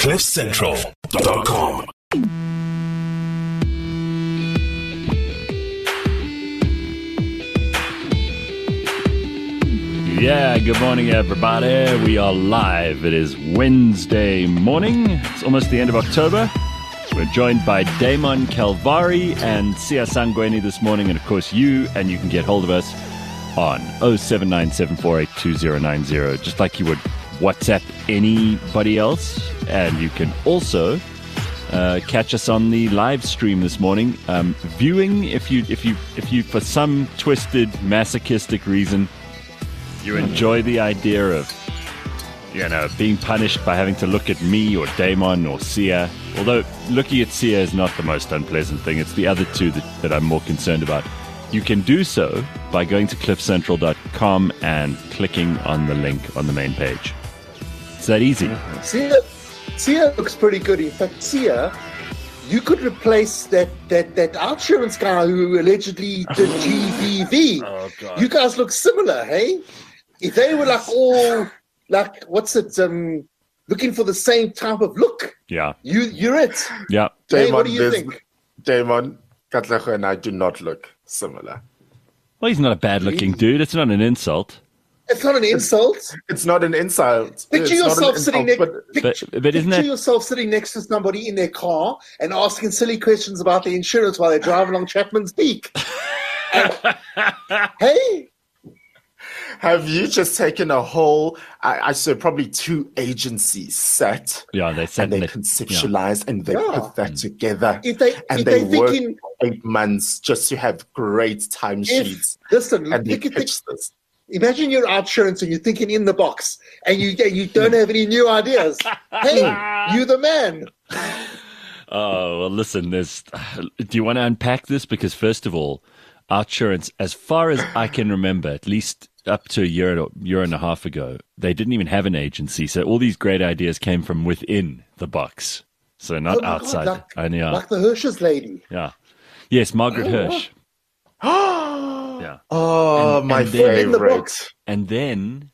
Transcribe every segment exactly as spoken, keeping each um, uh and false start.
cliff central dot com. Yeah, good morning, everybody. We are live. It is Wednesday morning. It's almost the end of October. We're joined by Damon Calvari and Sia Sangweni this morning, and of course you, and you can get hold of us on oh seven nine seven four eight two oh nine oh, just like you would WhatsApp anybody else. And you can also uh, catch us on the live stream this morning, um, viewing if you, if you, if you, for some twisted masochistic reason, you enjoy the idea of, you know, being punished by having to look at me or Damon or Sia. Although looking at Sia is not the most unpleasant thing. It's the other two that, that I'm more concerned about. You can do so by going to cliff central dot com and clicking on the link on the main page. It's that easy. Sia, Sia looks pretty good. In fact, Sia, you could replace that that that insurance guy who allegedly did G B V. Oh, God. You guys look similar, hey? If they were like all like what's it? Um, looking for the same type of look. Yeah. You you're it. Yeah. Hey, Damon, what do you there's- think? Damon, Katleho and I do not look similar. Well, he's not a bad-looking dude. It's not an insult. It's not an insult. It's not an insult. Picture It's not yourself an sitting insult, next. but Picture, But, but isn't picture that... yourself sitting next to somebody in their car and asking silly questions about the insurance while they're driving along Chapman's Peak. And- hey, have you just taken a whole, I, I said probably two agencies set, Yeah, they said and they that- conceptualized and they Yeah. put that together, if they and if they, they worked thinking, eight months just to have great timesheets, if listen, and they think, think, pitched this. imagine you're insurance and you're thinking in the box and you you don't have any new ideas. Hey, you the man. Oh, well, listen, there's... Do you want to unpack this? Because first of all, Outsurance, as far as I can remember, at least up to a year, or year and a half ago, they didn't even have an agency. So all these great ideas came from within the box. So not Oh my God, outside. like, and yeah, like the Hirsch's lady. yeah. Yes, Margaret Oh, Hirsch. Yeah. Oh, And- my and then- In the favorite. box. And then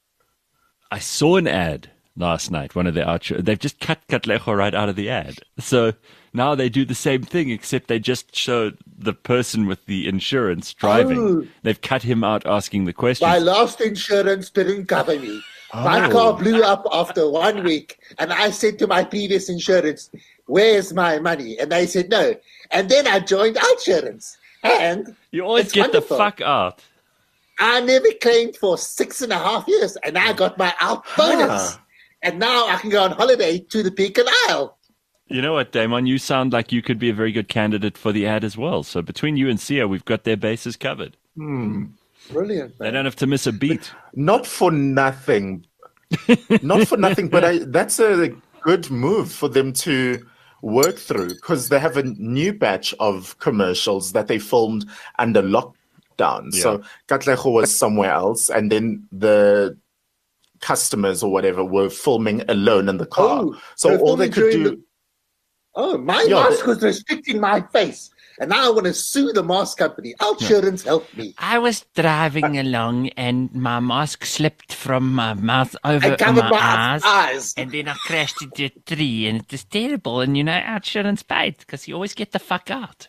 I saw an ad last night, one of the Outsurance. They've just cut Katleho right out of the ad. So now they do the same thing, except they just show the person with the insurance driving. Oh. They've cut him out asking the questions. My last insurance didn't cover me. My Oh. car blew up after one week, and I said to my previous insurance, "Where's my money?" And they said no. And then I joined Outsurance, and you always it's get wonderful. the fuck out. I never claimed for six and a half years, and I got my out bonus. Ah. And now I can go on holiday to the Beacon Isle. You know what, Damon? You sound like you could be a very good candidate for the ad as well. So between you and Sia, we've got their bases covered. Brilliant, They man. don't have to miss a beat. Not for nothing. Not for nothing, but I, that's a good move for them to work through because they have a new batch of commercials that they filmed under lockdown. Yeah. So Katleho was somewhere else, and then the customers or whatever were filming alone in the car. Oh, so they're all they filming could during do. the- Oh, my Yeah, mask they- was restricting my face. And now I want to sue the mask company. Outsurance, help me. I was driving along and my mask slipped from my mouth over I covered my, my eyes, eyes. and then I crashed into a tree, and it was terrible. And you know, Outsurance paid because you always get the fuck out.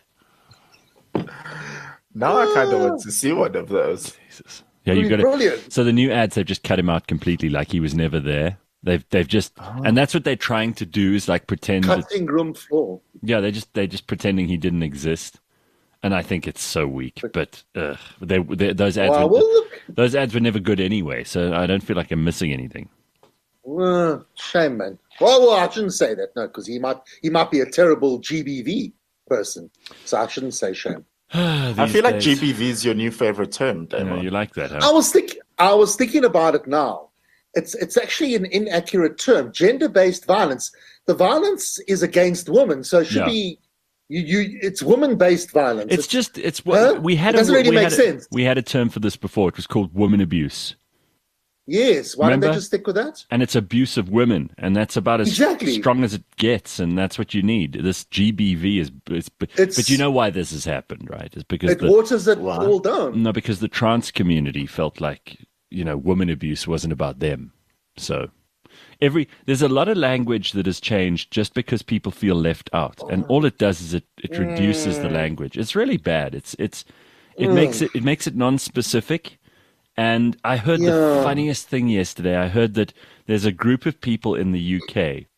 Now I kind of want to see one of those. Yeah, you got it. Brilliant. So the new ads, they've just cut him out completely, like he was never there. They've they've just, and that's what they're trying to do is like pretend. That, Cutting room floor. yeah, they just they just pretending he didn't exist. And I think it's so weak. But uh, they, they those ads Wow, were, well, look. those ads were never good anyway. So I don't feel like I'm missing anything. Uh, shame, man. Well, well, I shouldn't say that, no, because he might he might be a terrible G B V person. So I shouldn't say shame. I feel like G B V is your new favorite term, You, know, Damon. you like that, huh? I was think I was thinking about it now. It's it's actually an inaccurate term. Gender-based violence. The violence is against women, so it should Yeah. be you, you it's woman-based violence. It's just it's what Huh? we had. It doesn't a, really we make had a- sense. we had a term for this before. It was called woman abuse, yes. Why don't Remember? they just stick with that? and it's abuse of women, and that's about as Exactly. strong as it gets, and that's what you need. This G B V is, is but, It's- but you know why this has happened, right? It's because It the waters it Why? all down. no, because the trans community felt like you know woman abuse wasn't about them, so every there's a lot of language that has changed just because people feel left out, and all it does is it, it reduces the language. It's really bad. It's it's it makes it it makes it non-specific. And I heard Yeah. the funniest thing yesterday. I heard that there's a group of people in the U K.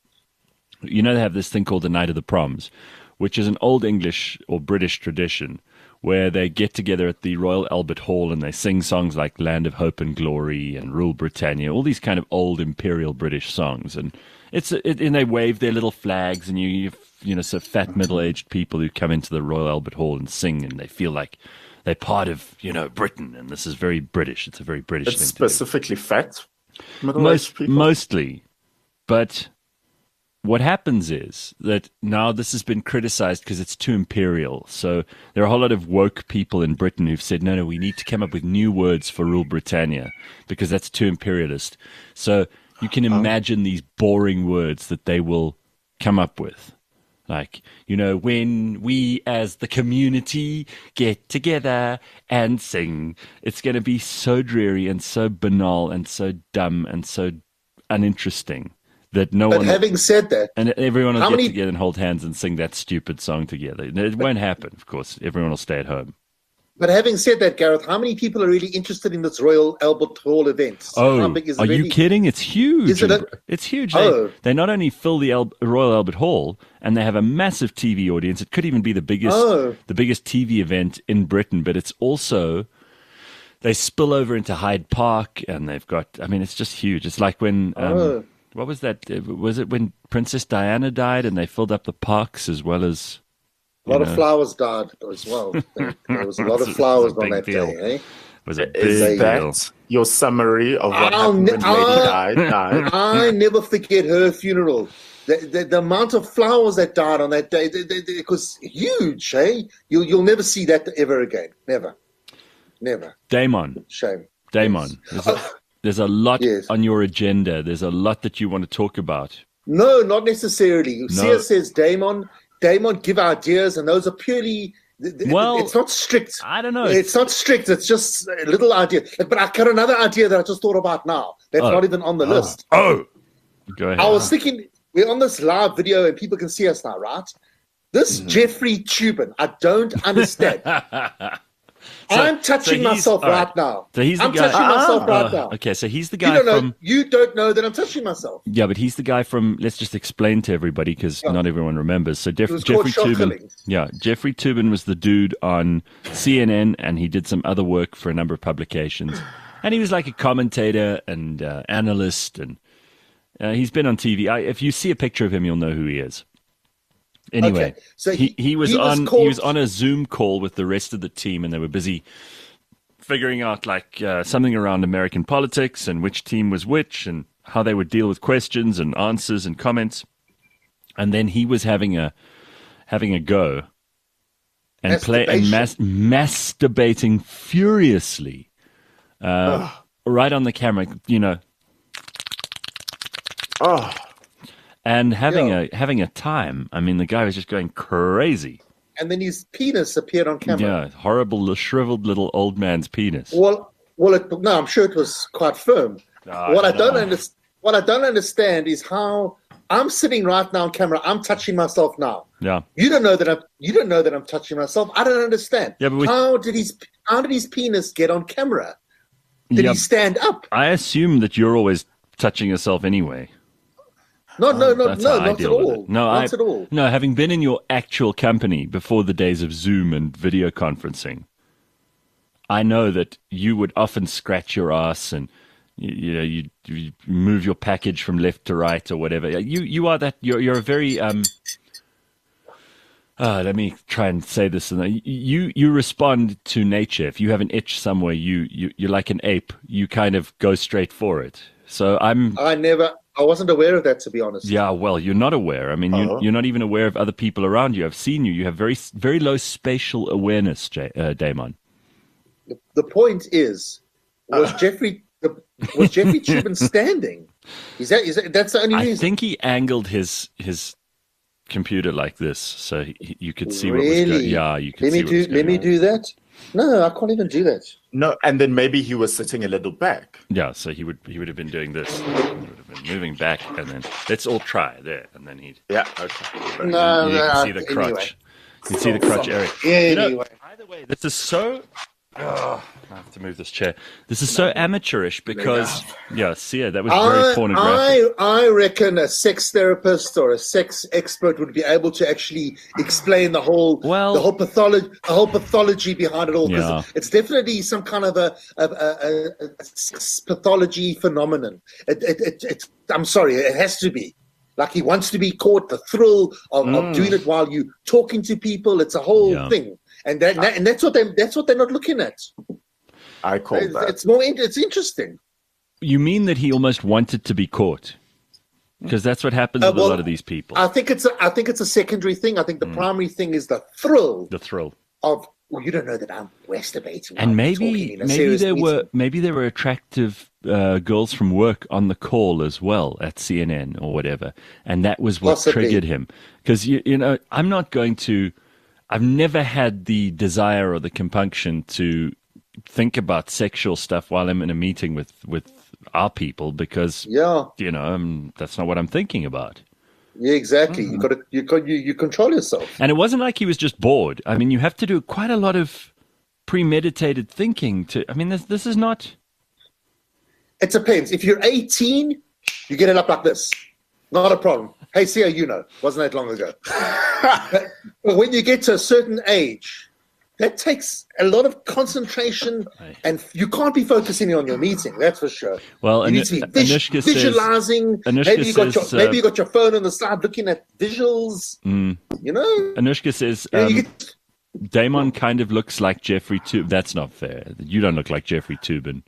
You know, they have this thing called the Night of the Proms, which is an old English or British tradition where they get together at the Royal Albert Hall and they sing songs like Land of Hope and Glory and Rule Britannia, all these kind of old imperial British songs. And it's it, and they wave their little flags, and you you, you know, so fat middle-aged people who come into the Royal Albert Hall and sing, and they feel like they're part of, you know, Britain, and this is very British. It's a very British It's thing to do. specifically fat middle-aged Most, people. mostly. But what happens is that now this has been criticized because it's too imperial. So there are a whole lot of woke people in Britain who've said, no, no, we need to come up with new words for Rule Britannia because that's too imperialist. So you can imagine these boring words that they will come up with. Like, you know, when we as the community get together and sing, it's going to be so dreary and so banal and so dumb and so uninteresting that no But one... having said that, And everyone will How get many- together and hold hands and sing that stupid song together. It won't happen, of course. Everyone will stay at home. but having said that, Gareth, how many people are really interested in this Royal Albert Hall event? how Oh, big is it are really? you kidding? It's huge. Is it a- It's huge. Oh. They, they not only fill the Al- Royal Albert Hall, and they have a massive T V audience. It could even be the biggest, Oh. the biggest T V event in Britain. But it's also they spill over into Hyde Park, and they've got. I mean, it's just huge. It's like when. Um, Oh. What was that? Uh, Was it when Princess Diana died, and they filled up the parks as well as. A lot you of know, flowers died as well. There there was a lot It's of a- flowers it's a on big that deal. day. Eh? Was a big Is They- deal. that your summary of what I'll happened ne- when Lady I'll- Di died? I never forget her funeral. The, the, the amount of flowers that died on that day, the, the, the- it was huge. Eh? You'll, you'll never see that ever again. Never. Never. Damon. Shame. Damon, there's a, there's a lot Yes. on your agenda. There's a lot that you want to talk about. No, not necessarily. Sia says, Damon, Damon, give ideas, and those are purely. th- th- Well, it's not strict. I don't know. It's not strict. It's just a little idea. But I got another idea that I just thought about now. That's Oh. not even on the list. Oh, go ahead. I was thinking, we're on this live video and people can see us now, right? This Mm-hmm. Jeffrey Tubin, I don't understand. I'm touching he's- myself all right, right. now. So he's the I'm guy- touching myself right Uh, now. okay, so he's the You guy don't know. from. You don't know that I'm touching myself. Yeah, but he's the guy from. Let's just explain to everybody because Yeah. not everyone remembers. So Jeff, was Jeffrey called Sean Tubin. Killings. Yeah, Jeffrey Tubin was the dude on C N N, and he did some other work for a number of publications. And he was like a commentator and uh, analyst, and uh, he's been on T V. I, if you see a picture of him, you'll know who he is. Anyway, Okay, so he, he- he was he was on called- he was on a Zoom call with the rest of the team, and they were busy figuring out like uh, something around American politics and which team was which and how they would deal with questions and answers and comments. And then he was having a having a go and play and mas- masturbating furiously uh, right on the camera, you know, Oh, and having Yeah. a having a time. I mean, the guy was just going crazy. And then his penis appeared on camera. Yeah, horrible, shriveled little old man's penis. Well, well, it, no, I'm sure it was quite firm. Ah, what I no. don't understand, what I don't understand is how I'm sitting right now on camera. I'm touching myself now. Yeah. You don't know that I'm. You don't know that I'm touching myself. I don't understand. Yeah, but we- how did his How did his penis get on camera? Did Yeah. he stand up? I assume that you're always touching yourself anyway. No, no, no, That's no, how I not at deal with all. it. No, not I, at all. No, having been in your actual company before the days of Zoom and video conferencing, I know that you would often scratch your ass and you, you know you, you move your package from left to right or whatever. You you are that you're you're a very um. Uh, let me try and say this. You you respond to nature. If you have an itch somewhere, you you you're like an ape. You kind of go straight for it. So I'm. I never. I wasn't aware of that, to be honest. Yeah, well, you're not aware. I mean, you, Uh-huh. you're not even aware of other people around you. I've seen you. You have very, very low spatial awareness, J- uh, Damon. The, the point is, was Jeffrey the, was Jeffrey Tubin standing? Is that is that, that's the only I reason? think he angled his his computer like this, so he, you could see what was Really? going. Yeah, you could let see me what do. was Let going me on. do that. No, I can't even do that. no, and then maybe he was sitting a little back. Yeah, so he would he would have been doing this. He would have been moving back, and then let's all try there, and then he'd Yeah. Okay. No, you no, can see the anyway. crotch. You can see the crotch area. Yeah, You know, anyway. either way, this is so. Oh, I have to move this chair. This is so amateurish because, yeah, see, that was very I, pornographic. I, I reckon a sex therapist or a sex expert would be able to actually explain the whole Well- the whole pathology the whole pathology behind it all, because Yeah. it's definitely some kind of a, a, a, a, a sex pathology phenomenon. It, it, it, it's I'm sorry, it has to be. Like he wants to be caught, the thrill of, of doing it while you talking to people. It's a whole Yeah. thing, and that, and that's what they that's what they're not looking at. I call It's, that. it's more in- it's interesting. You mean that he almost wanted to be caught? Because that's what happens Uh, with well, a lot of these people. I think it's a, I think it's a secondary thing. I think the primary thing is the thrill the thrill. of, well, you don't know that I'm masturbating. while And I'm maybe talking in a maybe serious there were meeting. maybe there were attractive uh, girls from work on the call as well at C N N or whatever, and that was what Possibly. triggered him. Because you you know I'm not going to. I've never had the desire or the compunction to think about sexual stuff while I'm in a meeting with with our people because Yeah, you know um, that's not what I'm thinking about. yeah, exactly. You got to you got you, you control yourself. And it wasn't like he was just bored. I mean, you have to do quite a lot of premeditated thinking to. I mean, this this is not. It depends. If you're eighteen, you get it up like this. Not a problem. Hey, see how you know. Wasn't that long ago. but, but when you get to a certain age, that takes a lot of concentration, and you can't be focusing on your meeting. That's for sure. Well, you Anu- need to be vis- Anushka says- visualizing. Anushka maybe you got says, your maybe uh, you got your phone on the side looking at visuals. You know, Anushka says You know, um, you get- Damon kind of looks like Jeffrey Toobin. That's not fair. You don't look like Jeffrey Toobin.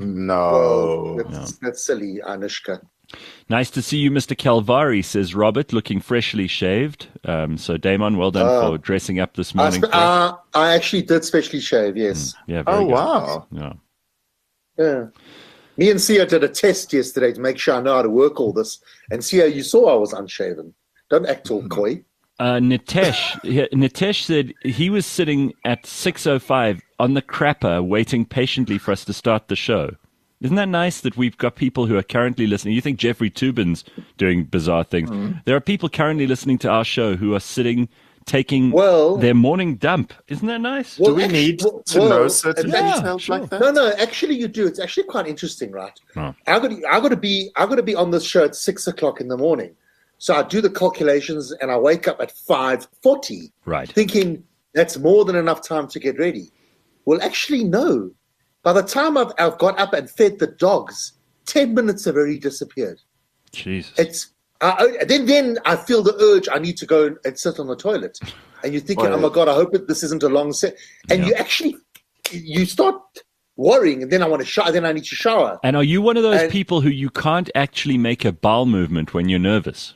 No. well, that's, that's silly, Anushka. Nice to see you, Mister Calvari, says Robert, looking freshly shaved. Um, so, Damon, well done for dressing up this I, morning. spe- uh, I actually did specially shave. Yes. yeah, very Oh, good. wow. Yeah. Yeah. Me and Sia did a test yesterday to make sure I know how to work all this. And Sia, you saw I was unshaven. Don't act all coy. Uh, Nitesh, he- Nitesh said he was sitting at six oh five on the crapper waiting patiently for us to start the show. Isn't that nice that we've got people who are currently listening? You think Jeffrey Toobin's doing bizarre things. There are people currently listening to our show who are sitting, taking Well- their morning dump. Isn't that nice? Well, Do we actually- need well, to well, know certain yeah, details sure. like that? No, no, actually you do. It's actually quite interesting, right? Oh. I got to, I got to be I got to be on this show at six o'clock in the morning. So I do the calculations and I wake up at five forty, Right. thinking that's more than enough time to get ready. Well, actually, no. By the time I've, I've got up and fed the dogs, ten minutes have already disappeared. Jesus. It's I, I- then then I feel the urge. I need to go and sit on the toilet, and you're thinking, Well- "Oh my god, I hope it, this isn't a long set." And Yeah. you actually you start worrying, and then I want to shower. Then I need to shower. And are you one of those and- people who you can't actually make a bowel movement when you're nervous?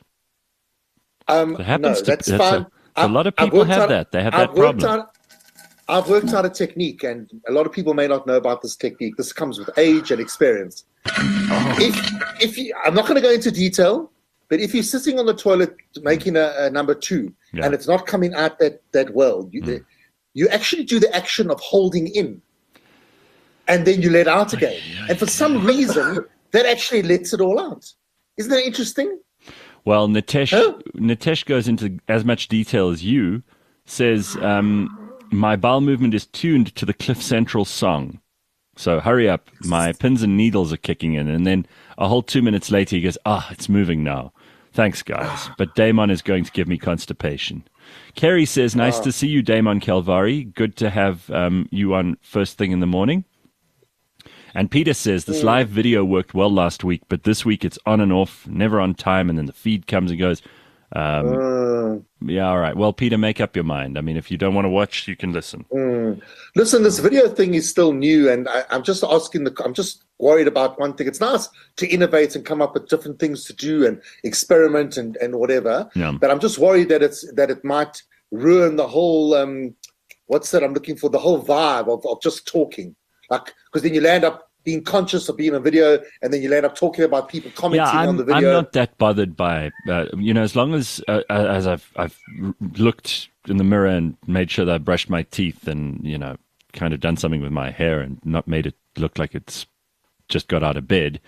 Um, That happens no, to- that's that's fine. a- a lot of I've people worked have out- that. They have I've that worked problem. out- I've worked out a technique, and a lot of people may not know about this technique. This comes with age and experience. If if you, I'm not going to go into detail, but if you're sitting on the toilet making a, a number two Yeah. and it's not coming out that that well, you Mm. you actually do the action of holding in, and then you let out again. And for some reason, that actually lets it all out. Isn't that interesting? Well, Nitesh, Huh? Nitesh goes into as much detail as you. Says, um, my bowel movement is tuned to the Cliff Central song. So hurry up. My pins and needles are kicking in. And then a whole two minutes later, he goes, ah, it's moving now. Thanks, guys. But Damon is going to give me constipation. Kerry says, nice to see you, Damon Calvari. Good to have um, you on first thing in the morning. And Peter says, this live video worked well last week, but this week it's on and off, never on time, and then the feed comes and goes. Um, Uh, yeah, all right. Well, Peter, make up your mind. I mean, if you don't want to watch, you can listen. Listen, this video thing is still new, and I, I'm just asking the. I'm just worried about one thing. It's nice to innovate and come up with different things to do and experiment and, and whatever. Yeah. But I'm just worried that it's that it might ruin the whole. Um, what's that? I'm looking for the whole vibe of, of just talking, like because then you land up being conscious of being on video, and then you land up talking about people commenting Yeah, on I'm, the I'm video. not that bothered by, uh, you know, as long as uh, as I've I've looked in the mirror and made sure that I brushed my teeth and, you know, kind of done something with my hair and not made it look like it's just got out of bed,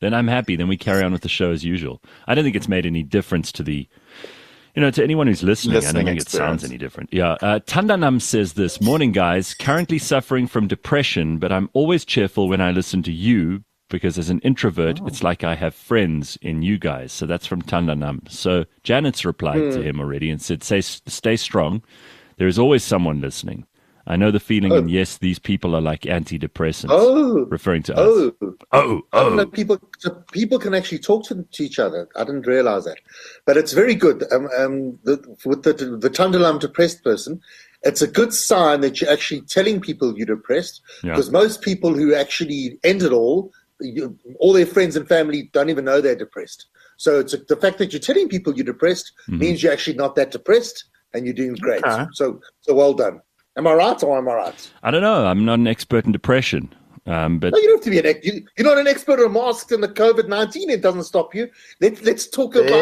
then I'm happy. Then we carry on with the show as usual. I don't think it's made any difference to the, you know, to anyone who's listening. Listening I don't think experience. it sounds any different. Yeah. Uh, Tandanam says this, morning guys, currently suffering from depression, but I'm always cheerful when I listen to you because as an introvert, Oh. it's like I have friends in you guys. So that's from Tandanam. So Janet's replied Hmm. to him already and said, Say, stay strong. There is always someone listening. I know the feeling, and yes, these people are like antidepressants. Oh, Referring to us. oh, Oh, I don't know. oh. People, so people can actually talk to, to each other. I didn't realize that, but it's very good. Um, um, the, with the the Tandalam depressed person, it's a good sign that you're actually telling people you're depressed. Yeah. Because most people who actually end it all, you, all their friends and family don't even know they're depressed. So it's a, the fact that you're telling people you're depressed Mhm. means you're actually not that depressed, and you're doing great. Okay. So so well done. Am I right or am I right? I don't know. I'm not an expert in depression. Um, but No, you don't have to be an ex- you, you're not an expert on masks and the COVID nineteen. It doesn't stop you. Let's let's talk about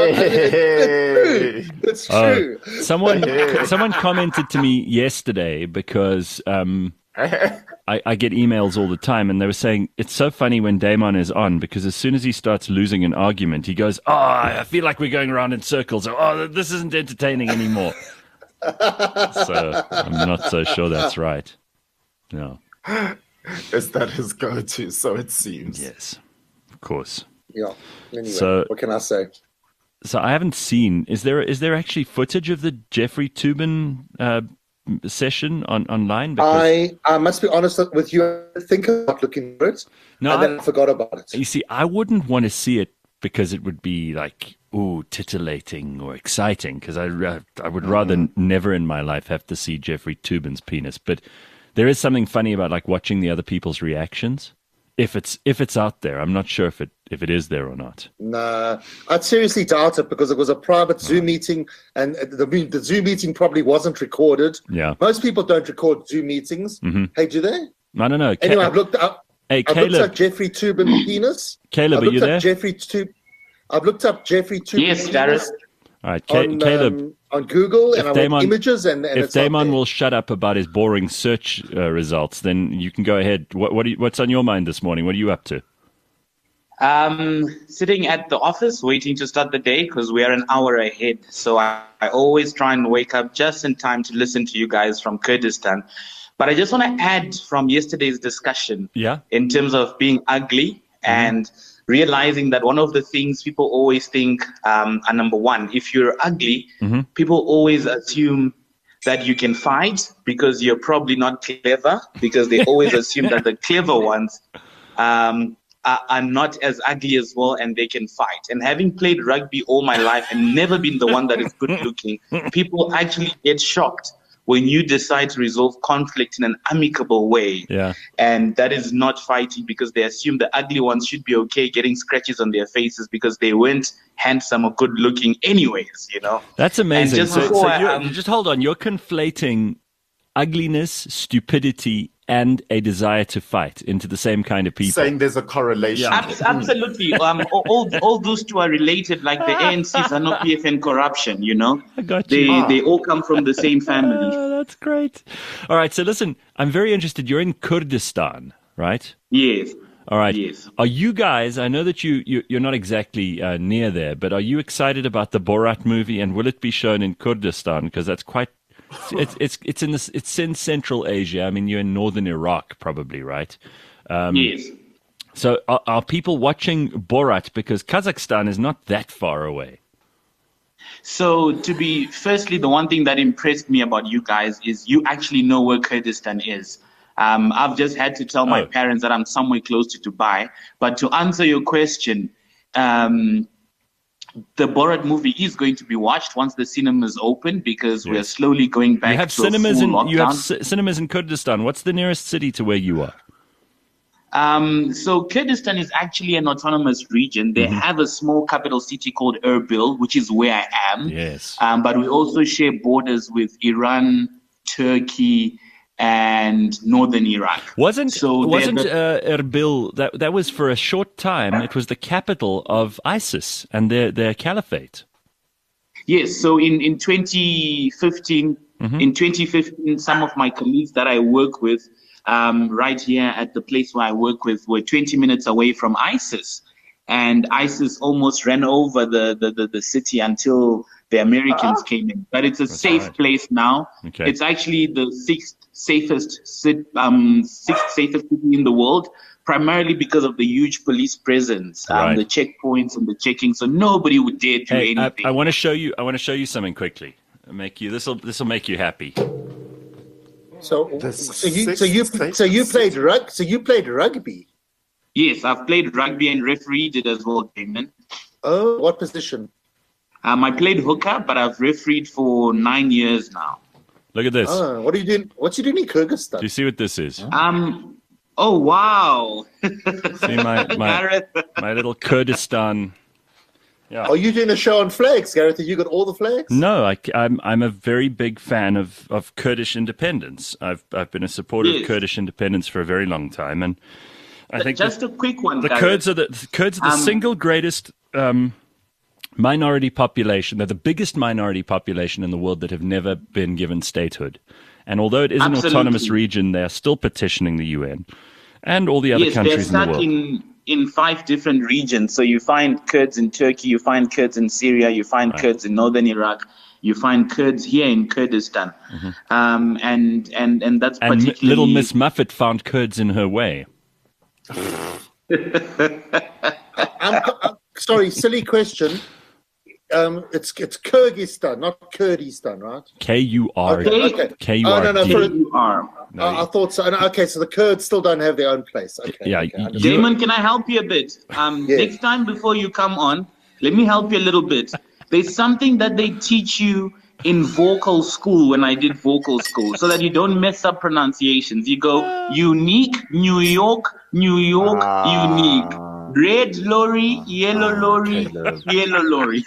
Hey. it's true. It's uh, true. someone someone commented to me yesterday because um, I, I get emails all the time, and they were saying it's so funny when Damon is on because as soon as he starts losing an argument, he goes, "Oh, I feel like we're going around in circles. Or, oh, this isn't entertaining anymore." So I'm not so sure that's right. No. Is that his go-to? So it seems. Yes, of course. Yeah. Anyway, So- what can I say? So I haven't seen. Is there is there actually footage of the Jeffrey Toobin uh, session on online? I I must be honest with you. I think about looking for it, No, and then I- I forgot about it. You see, I wouldn't want to see it because it would be like, ooh, titillating or exciting. Because I, uh, I would rather n- never in my life have to see Jeffrey Toobin's penis. But there is something funny about like watching the other people's reactions. If it's if it's out there, I'm not sure if it if it is there or not. Nah, I'd seriously doubt it because it was a private Zoom meeting, and the the Zoom meeting probably wasn't recorded. Yeah, Most people don't record Zoom meetings. Mhm. Hey, do they? I don't know. Ca- Anyway, I've looked up. hey, I've looked Caleb, up Jeffrey Toobin penis. Caleb, I've are looked you up there? Jeffrey Toobin. I've looked up Jeffrey Toobin Yes, penis Darren. All right, Ca- on, Caleb. um, on Google, if and I Damon- want images, and, and if it's not Damon there. will shut up about his boring search uh, results, then you can go ahead. What what do you, what's on your mind this morning? What are you up to? Um, sitting at the office waiting to start the day because we are an hour ahead. So I, I always try and wake up just in time to listen to you guys from Kurdistan. But I just want to add from yesterday's discussion Yeah. in terms of being ugly and realizing that one of the things people always think um, are number one, if you're ugly, Mhm. people always assume that you can fight because you're probably not clever, because they always assume that the clever ones um, are, are not as ugly as well and they can fight. And having played rugby all my life and never been the one that is good looking, people actually get shocked when you decide to resolve conflict in an amicable way. Yeah. And that is not fighting because they assume the ugly ones should be okay getting scratches on their faces because they weren't handsome or good looking anyways, you know? That's amazing. And just So, before so I, you're, um, just hold on. You're conflating ugliness, stupidity, and a desire to fight into the same kind of people. Saying there's a correlation. Yeah. Abs- absolutely. Um, all, all, all those two are related, like the A N C's and O P F N corruption, you know? I got They, you. they all come from the same family. Oh, that's great. All right. So listen, I'm very interested. You're in Kurdistan, right? Yes. All right. Yes. Are you guys? I know that you, you you're not exactly uh, near there, but are you excited about the Borat movie? And will it be shown in Kurdistan? Because that's quite. It's it's it's in this. It's in Central Asia. I mean, you're in northern Iraq, probably, right? Um, Yes. So are, are people watching Borat because Kazakhstan is not that far away? So to be, firstly, the one thing that impressed me about you guys is you actually know where Kurdistan is. Um, I've just had to tell my Oh. parents that I'm somewhere close to Dubai. But to answer your question, um, the Borat movie is going to be watched once the cinemas open because we're Yes. slowly going back You have to cinemas a in full you have lockdown. c- cinemas in Kurdistan. What's the nearest city to where you are? Um, so Kurdistan is actually an autonomous region. They Mm-hmm. have a small capital city called Erbil, which is where I am. Yes. Um, but we also share borders with Iran, Turkey, and northern Iraq. Wasn't So they're wasn't the- uh, Erbil that that was for a short time? It was the capital of ISIS and their their caliphate. Yes. So in in twenty fifteen, Mm-hmm. in twenty fifteen, some of my colleagues that I work with, um, right here at the place where I work with, were twenty minutes away from ISIS. and ISIS almost ran over the, the, the, the city until the Americans ah. came in. But it's a That's safe right. place now. Okay. It's actually the sixth safest, um, sixth safest city in the world, primarily because of the huge police presence, um, right. the checkpoints and the checking. So nobody would dare do hey, anything. I, I want to show you. I want to show you something quickly. Make you this will this will make you happy. So, so you so you so you played rug so you played rugby. Yes, I've played rugby and refereed it as well, Damon. Oh, what position? Um, I played hooker, but I've refereed for nine years now. Look at this. Oh, what are you doing? What's you doing in Kyrgyzstan? Do you see what this is? Um. Oh wow! See my my, my little Kurdistan. Yeah. Are you doing a show on flags, Gareth? Have you got all the flags? No, I, I'm I'm a very big fan of, of Kurdish independence. I've I've been a supporter yes. of Kurdish independence for a very long time, and I think just the, a quick one. The Gareth. Kurds are the, the Kurds are the um, single greatest um, minority population. They're the biggest minority population in the world that have never been given statehood. And although it is absolutely. an autonomous region, they are still petitioning the U N and all the other yes, countries in the world. In, in five different regions. So you find Kurds in Turkey, you find Kurds in Syria, you find right. Kurds in northern Iraq, you find Kurds here in Kurdistan. Mm-hmm. Um, and, and, and that's and particularly... little Miss Muffet found Kurds in her way. I'm, I'm sorry, silly question. Um, it's it's Kyrgyzstan, not Kurdistan, right? K U R. Okay. okay. K U R. Oh, no, no, K U R. No, I, I thought so. No, okay, so the Kurds still don't have their own place. Okay. Yeah. Okay, You, Damon, can I help you a bit? Um, yes. Next time before you come on, let me help you a little bit. There's something that they teach you in vocal school when I did vocal school so that you don't mess up pronunciations. You go unique, New York, New York, Ah. unique. Red lorry, yellow lorry, yellow lorry.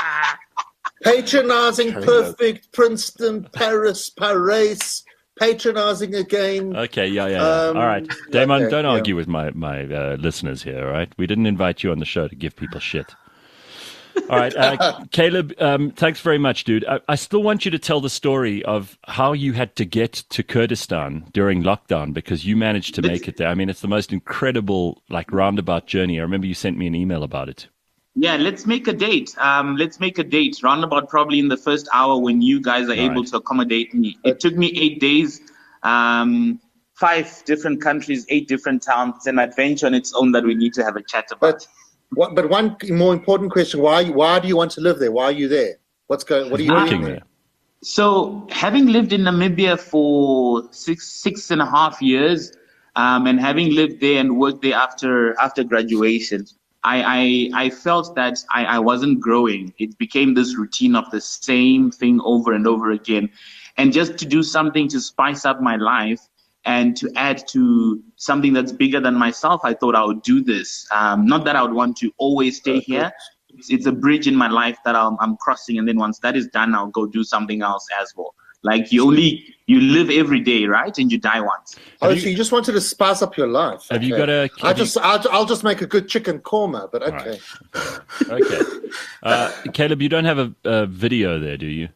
Patronizing, perfect, Princeton, Paris, Paris, patronizing again. Okay, yeah, yeah. yeah. Um, all right. Damon, okay, don't yeah. argue with my, my uh, listeners here, all right? We didn't invite you on the show to give people shit. All right, uh, Caleb, um, thanks very much, dude. I, I still want you to tell the story of how you had to get to Kurdistan during lockdown because you managed to make it there. I mean, it's the most incredible, like, roundabout journey. I remember you sent me an email about it. Yeah, let's make a date. Um, let's make a date roundabout probably in the first hour when you guys are All able right. to accommodate me. It took me eight days, um, five different countries, eight different towns. It's an adventure on its own that we need to have a chat about. But what? But one more important question: Why? Why do you want to live there? Why are you there? What's going? What are you Working doing there. So, having lived in Namibia for six six and a half years, um, and having lived there and worked there after after graduation, I I, I felt that I, I wasn't growing. It became this routine of the same thing over and over again, and just to do something to spice up my life and to add to something that's bigger than myself, I thought I would do this. Um, not that I would want to always stay here. It's, it's a bridge in my life that I'm, I'm crossing, and then once that is done, I'll go do something else as well. Like you only you live every day, right? And you die once. Oh, you- so you just wanted to spice up your life. Have you Okay. got a- I have just, I'll, I'll just make a good chicken korma, but okay. Okay. Uh, Caleb, you don't have a, a video there, do you?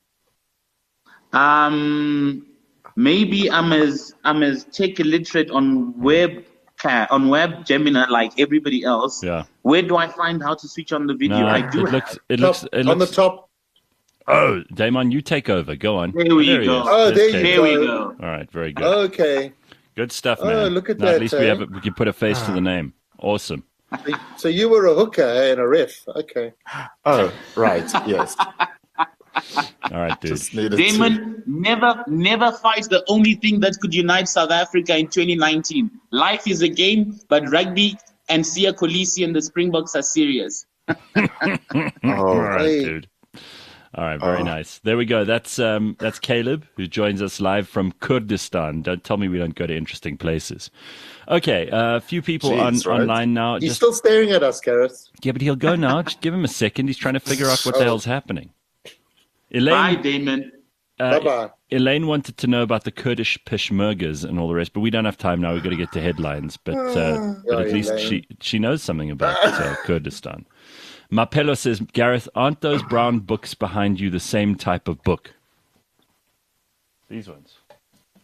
Um, maybe I'm as I'm as tech illiterate on web on web Gemini like everybody else. Yeah. Where do I find how to switch on the video? No, I do it looks, have. it Top, looks, it on the looks, top. oh, Damon, you take over. Go on. There we he go. is. Oh, There's there you Caleb. There we go. go. All right, very good. Okay. Good stuff, Oh, man. look at No, that, At least we eh? have a, we can put a face to the name. Awesome. So you were a hooker and a ref. Okay. Oh, right. Yes. All right, dude. Just needed to. Damon, never, never fight the only thing that could unite South Africa in twenty nineteen. Life is a game, but rugby and Sia Kolisi and the Springboks are serious. All Oh, right, Hey. dude. All right, very Oh. nice. There we go. That's um, that's Caleb, who joins us live from Kurdistan. Don't tell me we don't go to interesting places. Okay, uh, a few people Jeez, on, right? online now. He's Just, still staring at us, Gareth. yeah, but he'll go now. Just give him a second. He's trying to figure out what the Oh. hell's happening. Bye, Elaine, Damon. uh, Bye-bye. Elaine wanted to know about the Kurdish Peshmergas and all the rest, but we don't have time now. We've got to get to headlines. But uh, but at Yeah, least Elaine. she she knows something about uh, Kurdistan. Mapello says, Gareth, aren't those brown books behind you the same type of book? These ones.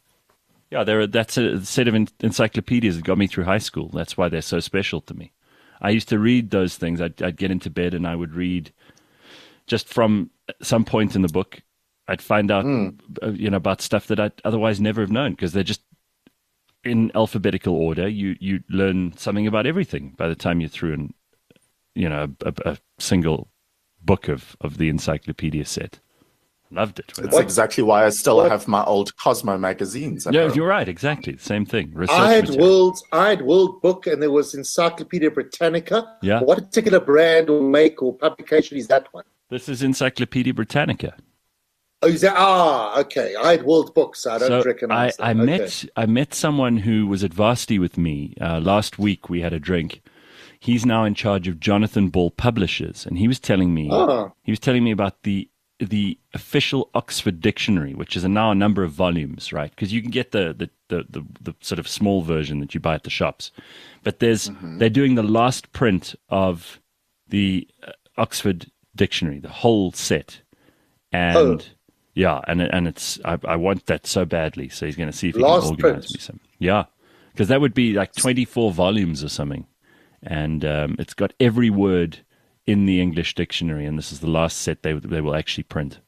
Yeah, they're, that's a set of en- encyclopedias that got me through high school. That's why they're so special to me. I used to read those things. I'd, I'd get into bed and I would read just from some point in the book. I'd find out, Mm. uh, you know, about stuff that I'd otherwise never have known because they're just in alphabetical order. You you learn something about everything by the time you're through, and you know, a, a, a single book of, of the encyclopedia set. Loved it. It's exactly why I still What? have my old Cosmo magazines. at Yeah, home. you're right. Exactly. Same thing. Research I had material. World, I had World Book, and there was Encyclopedia Britannica. Yeah. What particular brand or make or publication is that one? This is Encyclopedia Britannica. Oh, is that? Ah, okay. I had World Books. So I don't So I, recognize I them. met Okay. I met someone who was at Varsity with me uh, last week. We had a drink. He's now in charge of Jonathan Ball Publishers, and he was telling me Ah. he was telling me about the the official Oxford Dictionary, which is a, now a number of volumes, right? Because you can get the the, the the the sort of small version that you buy at the shops, but there's they're doing the last print of the uh, Oxford Dictionary, the whole set, and. Oh. Yeah, and and it's I, I want that so badly. So he's going to see if he Last can organize print. me some. Yeah, because that would be like twenty-four volumes or something, and um, it's got every word in the English dictionary. And this is the last set they they will actually print.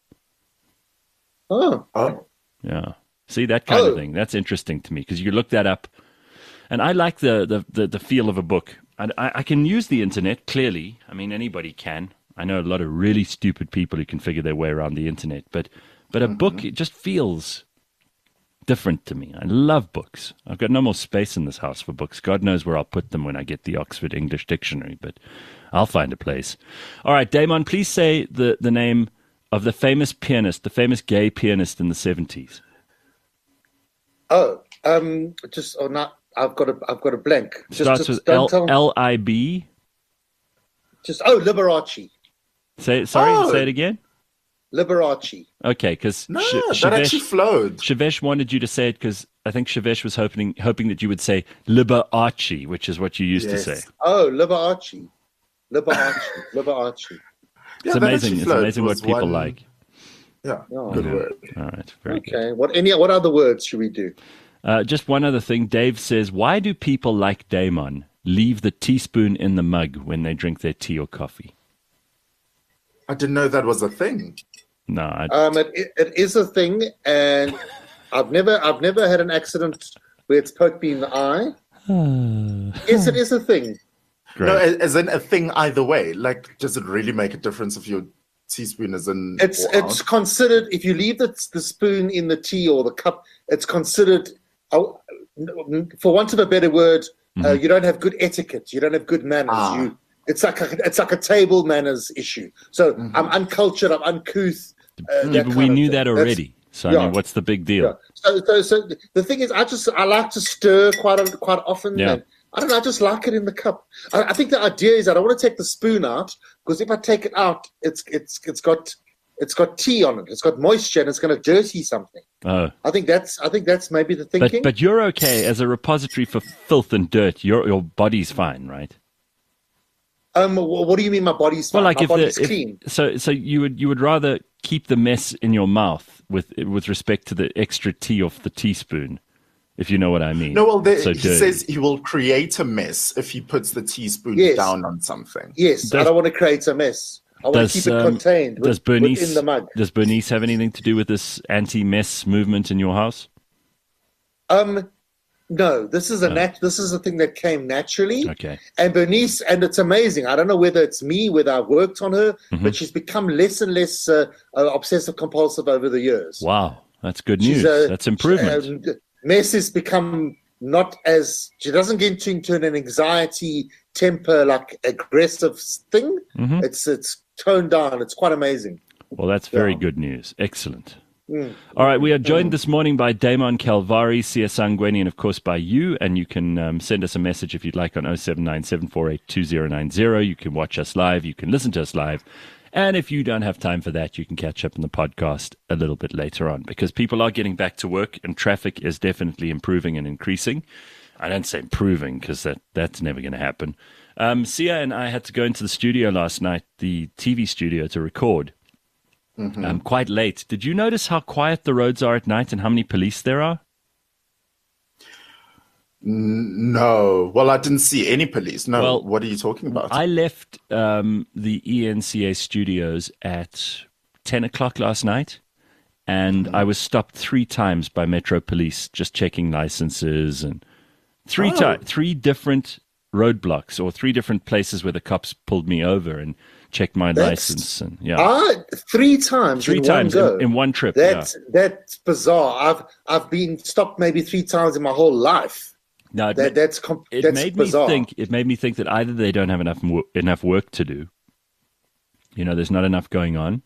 Oh, Oh, Yeah, see that kind of Oh. thing. That's interesting to me because you look that up, and I like the the the, the feel of a book. I, I I can use the internet clearly. I mean, anybody can. I know a lot of really stupid people who can figure their way around the internet, but but a book, it just feels different to me. I love books. I've got no more space in this house for books. God knows where I'll put them when I get the Oxford English Dictionary, but I'll find a place. All right, Damon, please say the, the name of the famous pianist, the famous gay pianist in the seventies. oh, um, just oh, not. I've got a, I've got a blank. Just, Starts just with don't L tell. L I B. Just oh, Liberace, Say sorry, Oh. say it again. Liberace. Okay, because no, that actually flowed. Shavesh wanted you to say it because I think Shavesh was hoping hoping that you would say Liberace, which is what you used Yes. to say. Oh, Liberace, Liberace, Liberace. Yeah, It's that amazing. actually It's flowed. amazing It what was people one- like. Yeah, Oh, good Yeah. word. All right, very good. Okay. What any? What other words should we do? Uh, just one other thing. Dave says, why do people like Damon leave the teaspoon in the mug when they drink their tea or coffee? I didn't know that was a thing. No, I, Um, it, it, it is a thing, and I've never, I've never had an accident where it's poked me in the eye. Yes, it is a thing. great. No, as as in a thing either way. Like, does it really make a difference if your teaspoon is in? It's or it's out? considered if you leave the the spoon in the tea or the cup, it's considered, oh, for want of a better word, uh, you don't have good etiquette. You don't have good manners. Ah. You, it's like a, it's like a table manners issue. So I'm uncultured. I'm uncouth. Uh, Yeah, that but kind we of knew thing. that That's- already. So, I yeah. mean, what's the big deal? Yeah. So, so, so the thing is, I just I like to stir quite a, quite often. Yeah. And I don't know. I just like it in the cup. I, I think the idea is that I want to take the spoon out because if I take it out, it's it's it's got it's got tea on it. It's got moisture and it's going to dirty something. Oh. I think that's I think that's maybe the But, thinking. but you're okay as a repository for filth and dirt. Your your body's fine, right? um, wh- what do you mean? My body's fine. Well, like my if body's the if, clean. so so you would you would rather keep the mess in your mouth with with respect to the extra tea off the teaspoon, if you know what I mean. No, well, there, So he dirty. says he will create a mess if he puts the teaspoon Yes. down on something. Yes, Does- I don't want to create a mess. I want Does, to keep it um, contained with, does Bernice within the mug. does Bernice have anything to do with this anti-mess movement in your house? Um, no, this is a nat- This is a thing that came naturally. Okay. And Bernice, and it's amazing. I don't know whether it's me, whether I've worked on her, Mm-hmm. but she's become less and less uh, uh, obsessive compulsive over the years. Wow, that's good She's, news. uh, That's improvement. she- um, Mess has become not as she doesn't get into an anxiety temper like aggressive thing. Mhm. It's it's toned down. It's quite amazing. Well, that's very yeah. good news. Excellent. Mm. All right, we are joined this morning by Damon Calvari, Sia Sangweni, and of course by you. And you can um, send us a message if you'd like on oh seven nine, seven four eight, two oh nine oh. You can watch us live. You can listen to us live. And if you don't have time for that, you can catch up on the podcast a little bit later on because people are getting back to work and traffic is definitely improving and increasing. I don't say improving because that, that's never going to happen. Um, Sia and I had to go into the studio last night, the T V studio, to record. Mm-hmm. Um, quite late. Did you notice how quiet the roads are at night and how many police there are? N- No. Well, I didn't see any police. No. Well, what are you talking about? I left um, the E N C A studios at ten o'clock last night, and I was stopped three times by Metro Police just checking licenses, and three Oh. ti- three different roadblocks or three different places where the cops pulled me over and checked my That's- license. And yeah, Ah, three times three in times one go. in, in one trip. That's yeah. that's bizarre. I've I've been stopped maybe three times in my whole life. No, it, That that's com- it that's made bizarre. me think. It made me think that either they don't have enough wo- enough work to do. You know, there's not enough going on,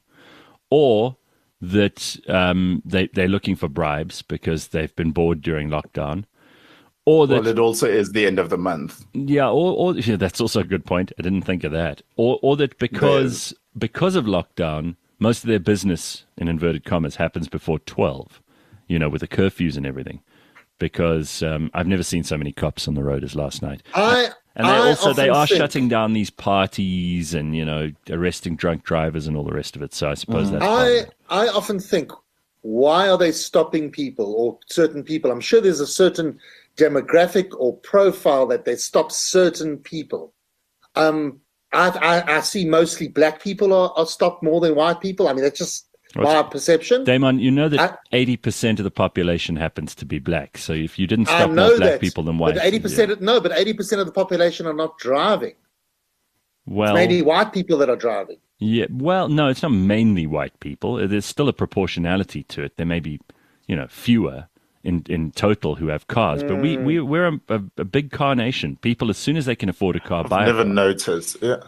or that um, they they're looking for bribes because they've been bored during lockdown, or that Well, it also is the end of the month. yeah, or, or yeah, that's also a good point. I didn't think of that, or or that because because of lockdown, most of their business in inverted commas happens before twelve. You know, with the curfews and everything. Because um, I've never seen so many cops on the road as last night. I And they I also they often are think- shutting down these parties and, you know, arresting drunk drivers and all the rest of it. So I suppose that's part of I it. I often think, why are they stopping people or certain people? I'm sure there's a certain demographic or profile that they stop certain people. Um, I I, I see mostly black people are, are stopped more than white people. I mean, that's just What's- my perception. Damon, you know that I- eighty percent of the population happens to be black. So if you didn't I stop more know black that, people than white, but eighty percent yeah. no, but eighty percent of the population are not driving. well, Maybe white people that are driving. yeah, well, no, it's not mainly white people. There's still a proportionality to it. There may be, you know, fewer in, in total who have cars, but we, we, we're a, a, a big car nation. People, as soon as they can afford a car, buy a Never car. noticed. Yeah.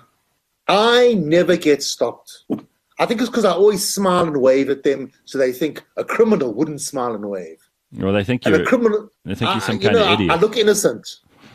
I never get stopped. I think it's because I always smile and wave at them, so they think a criminal wouldn't smile and wave. Well, they think And you're, a criminal, they think you're I- some you kind know, of I- idiot. I look innocent,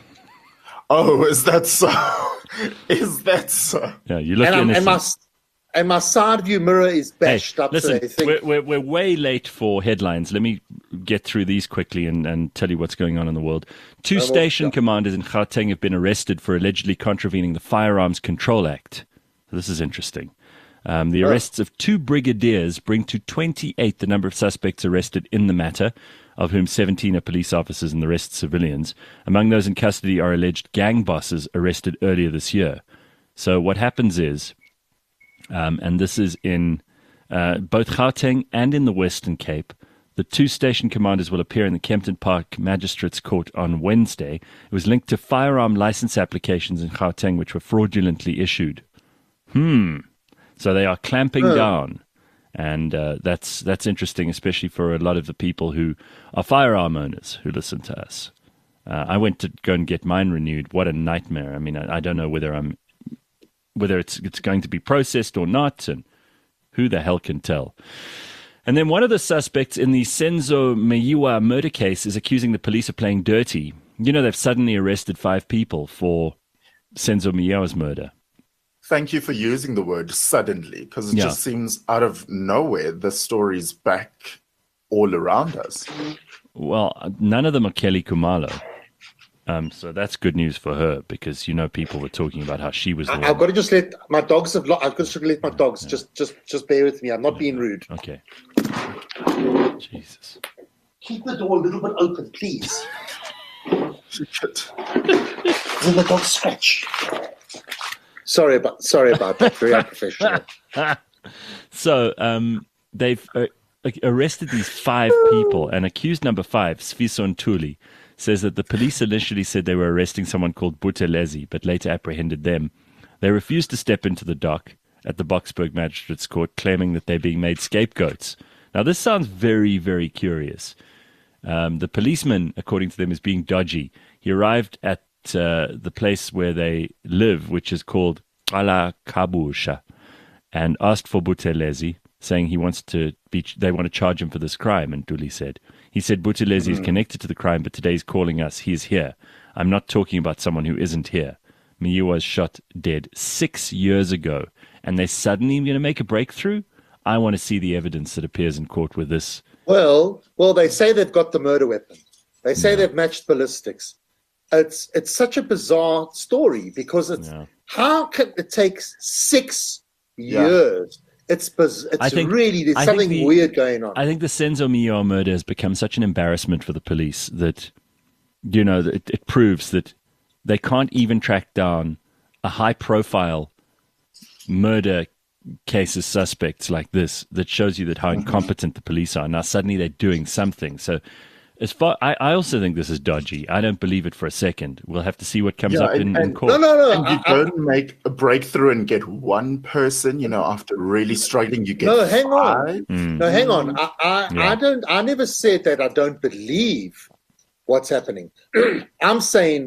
Oh, is that so? Is that so? yeah, you look and, I'm, innocent. and my and my side view mirror is Hey, bashed up, listen, so they think. we're, we're, we're way late for headlines. Let me get through these quickly and, and tell you what's going on in the world. Two well, station yeah. commanders in Gauteng have been arrested for allegedly contravening the Firearms Control Act. This is interesting. Um, the arrests of two brigadiers bring to twenty-eight the number of suspects arrested in the matter, of whom seventeen are police officers and the rest civilians. Among those in custody are alleged gang bosses arrested earlier this year. So what happens is, um, and this is in uh, both Gauteng and in the Western Cape, the two station commanders will appear in the Kempton Park Magistrates Court on Wednesday. It was linked to firearm license applications in Gauteng which were fraudulently issued. Hmm. So they are clamping Huh. down, and uh, that's that's interesting, especially for a lot of the people who are firearm owners who listen to us. Uh, I went to go and get mine renewed. What a nightmare! I mean, I, I don't know whether I'm whether it's it's going to be processed or not, and who the hell can tell? And then one of the suspects in the Senzo Meyiwa murder case is accusing the police of playing dirty. You know, they've suddenly arrested five people for Senzo Meyiwa's murder. Thank you for using the word suddenly, because it Yeah. just seems out of nowhere the story's back all around us. Well, none of them are Kelly Kumalo. Um, so that's good news for her because, you know, people were talking about how she was the I, one. I've got to just let my dogs have. Lo- I've got to let my dogs just, just, just bear with me. I'm not being rude. Okay. Jesus. Keep the door a little bit open, please. Shit. Then the dogs scratch. Sorry about, sorry about that. Very unprofessional. So um, they've uh, arrested these five people, and accused number five, Sfiso Ntuli, says that the police initially said they were arresting someone called Buthelezi, but later apprehended them. They refused to step into the dock at the Boksburg Magistrates Court, claiming that they're being made scapegoats. Now, this sounds very, very curious. Um, the policeman, according to them, is being dodgy. He arrived at uh, the place where they live, which is called Ala Kabusha, and asked for Buthelezi, saying he wants to be, they want to charge him for this crime, and Ntuli said. He said Buthelezi is connected to the crime, but today he's calling us. He's here. I'm not talking about someone who isn't here. Meyiwa was shot dead six years ago, and they're suddenly going to make a breakthrough? I want to see the evidence that appears in court with this. Well, well, they say they've got the murder weapon. They say they've matched ballistics. It's it's such a bizarre story because it's Yeah. how can it take six Yeah. years? It's biz- it's I think- really there's I think something the- weird going on. I think the Senzo Meyiwa murder has become such an embarrassment for the police that you know, it, it proves that they can't even track down a high-profile murder cases suspects like this. That shows you that how incompetent the police are. Now suddenly they're doing something. So as far, I, I also think this is dodgy. I don't believe it for a second. We'll have to see what comes Yeah, up in, and- in and- court. No, no, no. And you I- I- don't make a breakthrough and get one person, you know, after really struggling, you get No, hang on. five. Mm. No, hang on. I, I, Yeah. I don't. I never said that I don't believe what's happening. I'm saying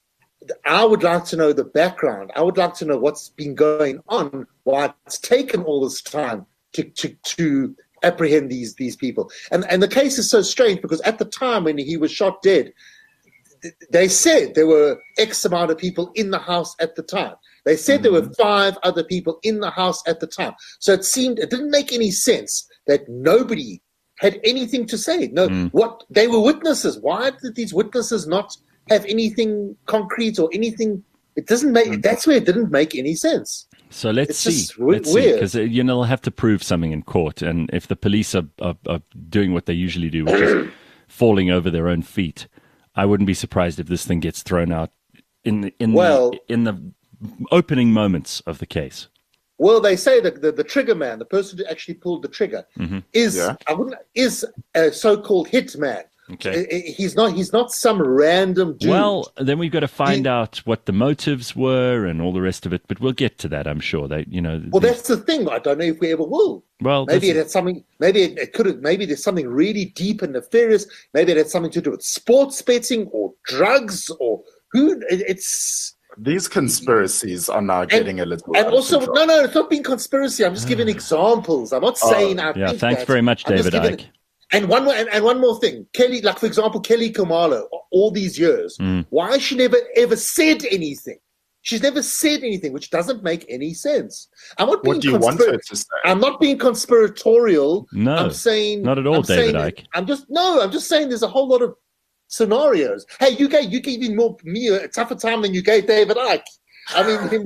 I would like to know the background. I would like to know what's been going on, why it's taken all this time to to to apprehend these these people. And and the case is so strange because at the time when he was shot dead, th- they said there were X amount of people in the house at the time. They said there were five other people in the house at the time. So it seemed it didn't make any sense that nobody had anything to say. No, what they were witnesses. Why did these witnesses not have anything concrete or anything? It doesn't make. That's where it didn't make any sense. So let's It's see. just we- Let's see, weird. because you know they'll have to prove something in court, and if the police are, are, are doing what they usually do, which is falling over their own feet, I wouldn't be surprised if this thing gets thrown out in the, in Well- the in the opening moments of the case. Well, they say that the, the trigger man, the person who actually pulled the trigger, is Yeah. I wouldn't is a so-called hit man. Okay. I- I- He's not. He's not some random dude. Well, then we've got to find He- out what the motives were and all the rest of it, but we'll get to that. I'm sure they, you know. well, the- that's the thing. I don't know if we ever will. well, Maybe this- it had something. Maybe it, it could have. Maybe there's something really deep and nefarious. Maybe it had something to do with sports betting or drugs or who. It, it's These conspiracies are now getting a little and out of also control. no, no, it's not being conspiracy. I'm just giving examples. I'm not saying. I Oh, yeah, think thanks that. very much, I'm just David giving- Icke. And one more, and, and one more thing, Kelly. Like for example, Kelly Kamalo. All these years, Mm. why has she never ever said anything? She's never said anything, which doesn't make any sense. I'm not being What do you want conspira- her to say? I'm not being conspiratorial. No, I'm saying not at all, I'm David saying Icke. that- I'm just no. I'm just saying there's a whole lot of scenarios. Hey, you gave you gave me more me a tougher time than you gave David Icke. I mean,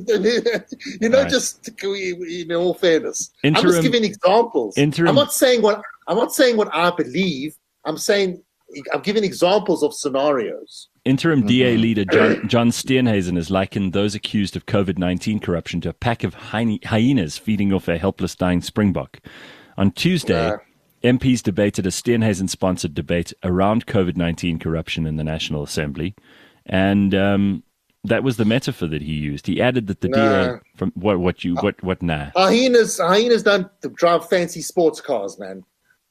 you know, Right. just in all fairness, I'm Interim- just giving examples. interim- I'm not saying what I'm not saying what I believe. I'm saying I'm giving examples of scenarios. Interim D A leader John, John Steenhuisen has likened those accused of COVID nineteen corruption to a pack of hyena- hyenas feeding off a helpless dying springbok. On Tuesday, Nah. M Ps debated a Steenhuisen-sponsored debate around COVID nineteen corruption in the National Assembly, and um, that was the metaphor that he used. He added that the D A Nah. from what what you what what nah. Hyenas, hyenas don't drive fancy sports cars, man.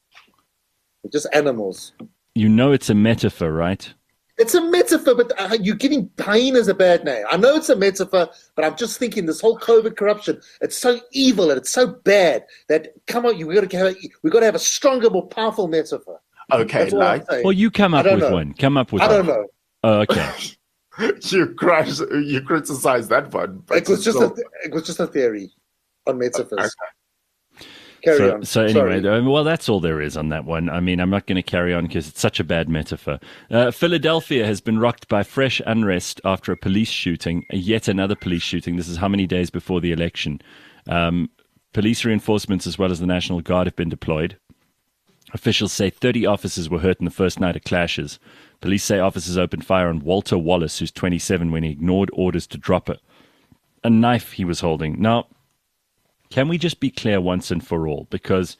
They're just animals. You know it's a metaphor, right? It's a metaphor, but uh, you're giving hyenas a bad name. I know it's a metaphor, but I'm just thinking this whole COVID corruption, it's so evil and it's so bad that, come on, you, we got to have a, we got to have a stronger, more powerful metaphor. Okay, That's what I'm like saying. Well, you come I up don't with know. one. Come up with I one. don't know. Oh, okay. you criticize, you criticize that one. But It was just still- a, it was just a theory on metaphors. Carry so, on. so anyway, Sorry. though, well, that's all there is on that one. I mean, I'm not going to carry on because it's such a bad metaphor. Uh, Philadelphia has been rocked by fresh unrest after a police shooting, yet another police shooting. This is how many days before the election. Um, police reinforcements as well as the National Guard have been deployed. Officials say thirty officers were hurt in the first night of clashes. Police say officers opened fire on Walter Wallace, who's twenty-seven, when he ignored orders to drop a, a knife he was holding. Now, can we just be clear once and for all? Because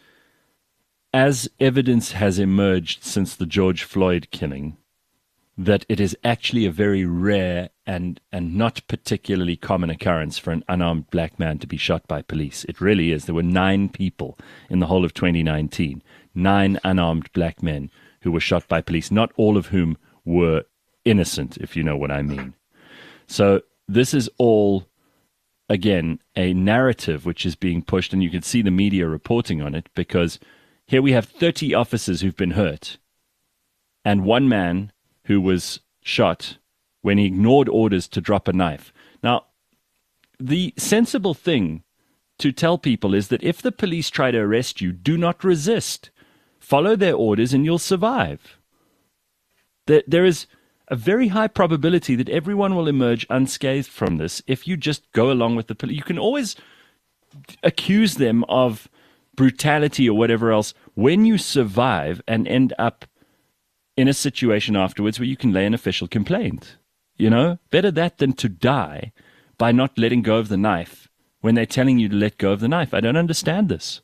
as evidence has emerged since the George Floyd killing, that it is actually a very rare and, and not particularly common occurrence for an unarmed black man to be shot by police. It really is. There were nine people in the whole of twenty nineteen, nine unarmed black men who were shot by police, not all of whom were innocent, if you know what I mean. So this is all, again, a narrative which is being pushed, and you can see the media reporting on it, because here we have thirty officers who've been hurt, and one man who was shot when he ignored orders to drop a knife. Now, the sensible thing to tell people is that if the police try to arrest you, do not resist. Follow their orders and you'll survive. There, there is a very high probability that everyone will emerge unscathed from this if you just go along with the police. You can always accuse them of brutality or whatever else when you survive and end up in a situation afterwards where you can lay an official complaint. You know, better that than to die by not letting go of the knife when they're telling you to let go of the knife. I don't understand this.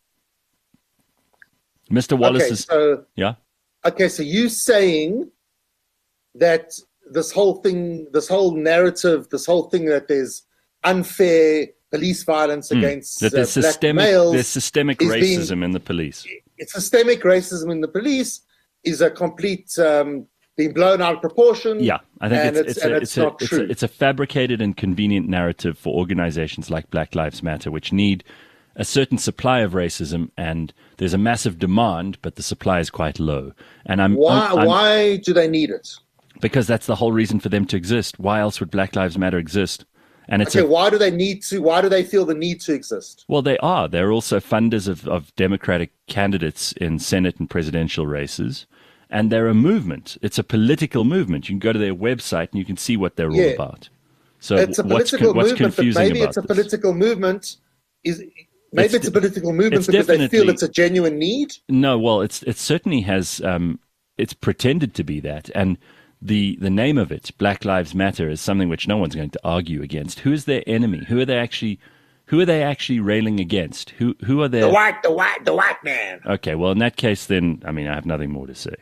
Mister Wallace Okay, is, so yeah. okay, so you saying that this whole thing, this whole narrative, this whole thing that there's unfair police violence Mm, against that there's uh, black systemic, males, there's systemic is being- racism in the police. it's systemic racism in the police is a complete um, being blown out of proportion. Yeah, I think and it's it's, it's, and a, it's, it's, a, not it's, true. a, it's a fabricated and convenient narrative for organizations like Black Lives Matter, which need a certain supply of racism, and there's a massive demand, but the supply is quite low. And I'm why? I'm, I'm- why do they need it? because that's the whole reason for them to exist. Why else would Black Lives Matter exist? And it's Okay, a, why do they need to? Why do they feel the need to exist? well, they are. They're also funders of, of Democratic candidates in Senate and presidential races. And they're a movement. It's a political movement. You can go to their website and you can see what they're all Yeah. about. So It's a what's, political con- what's movement, but confusing maybe about it's a this? political movement. Is maybe It's it's, a de- political movement it's because they feel definitely- it's a genuine need. No, well, it's it certainly has. Um, it's pretended to be that, and the the name of it, Black Lives Matter, is something which no one's going to argue against. Who is their enemy? Who are they actually? Who are they actually railing against? Who who are their? The white, the white, the white man. Okay, well, in that case, then I mean, I have nothing more to say.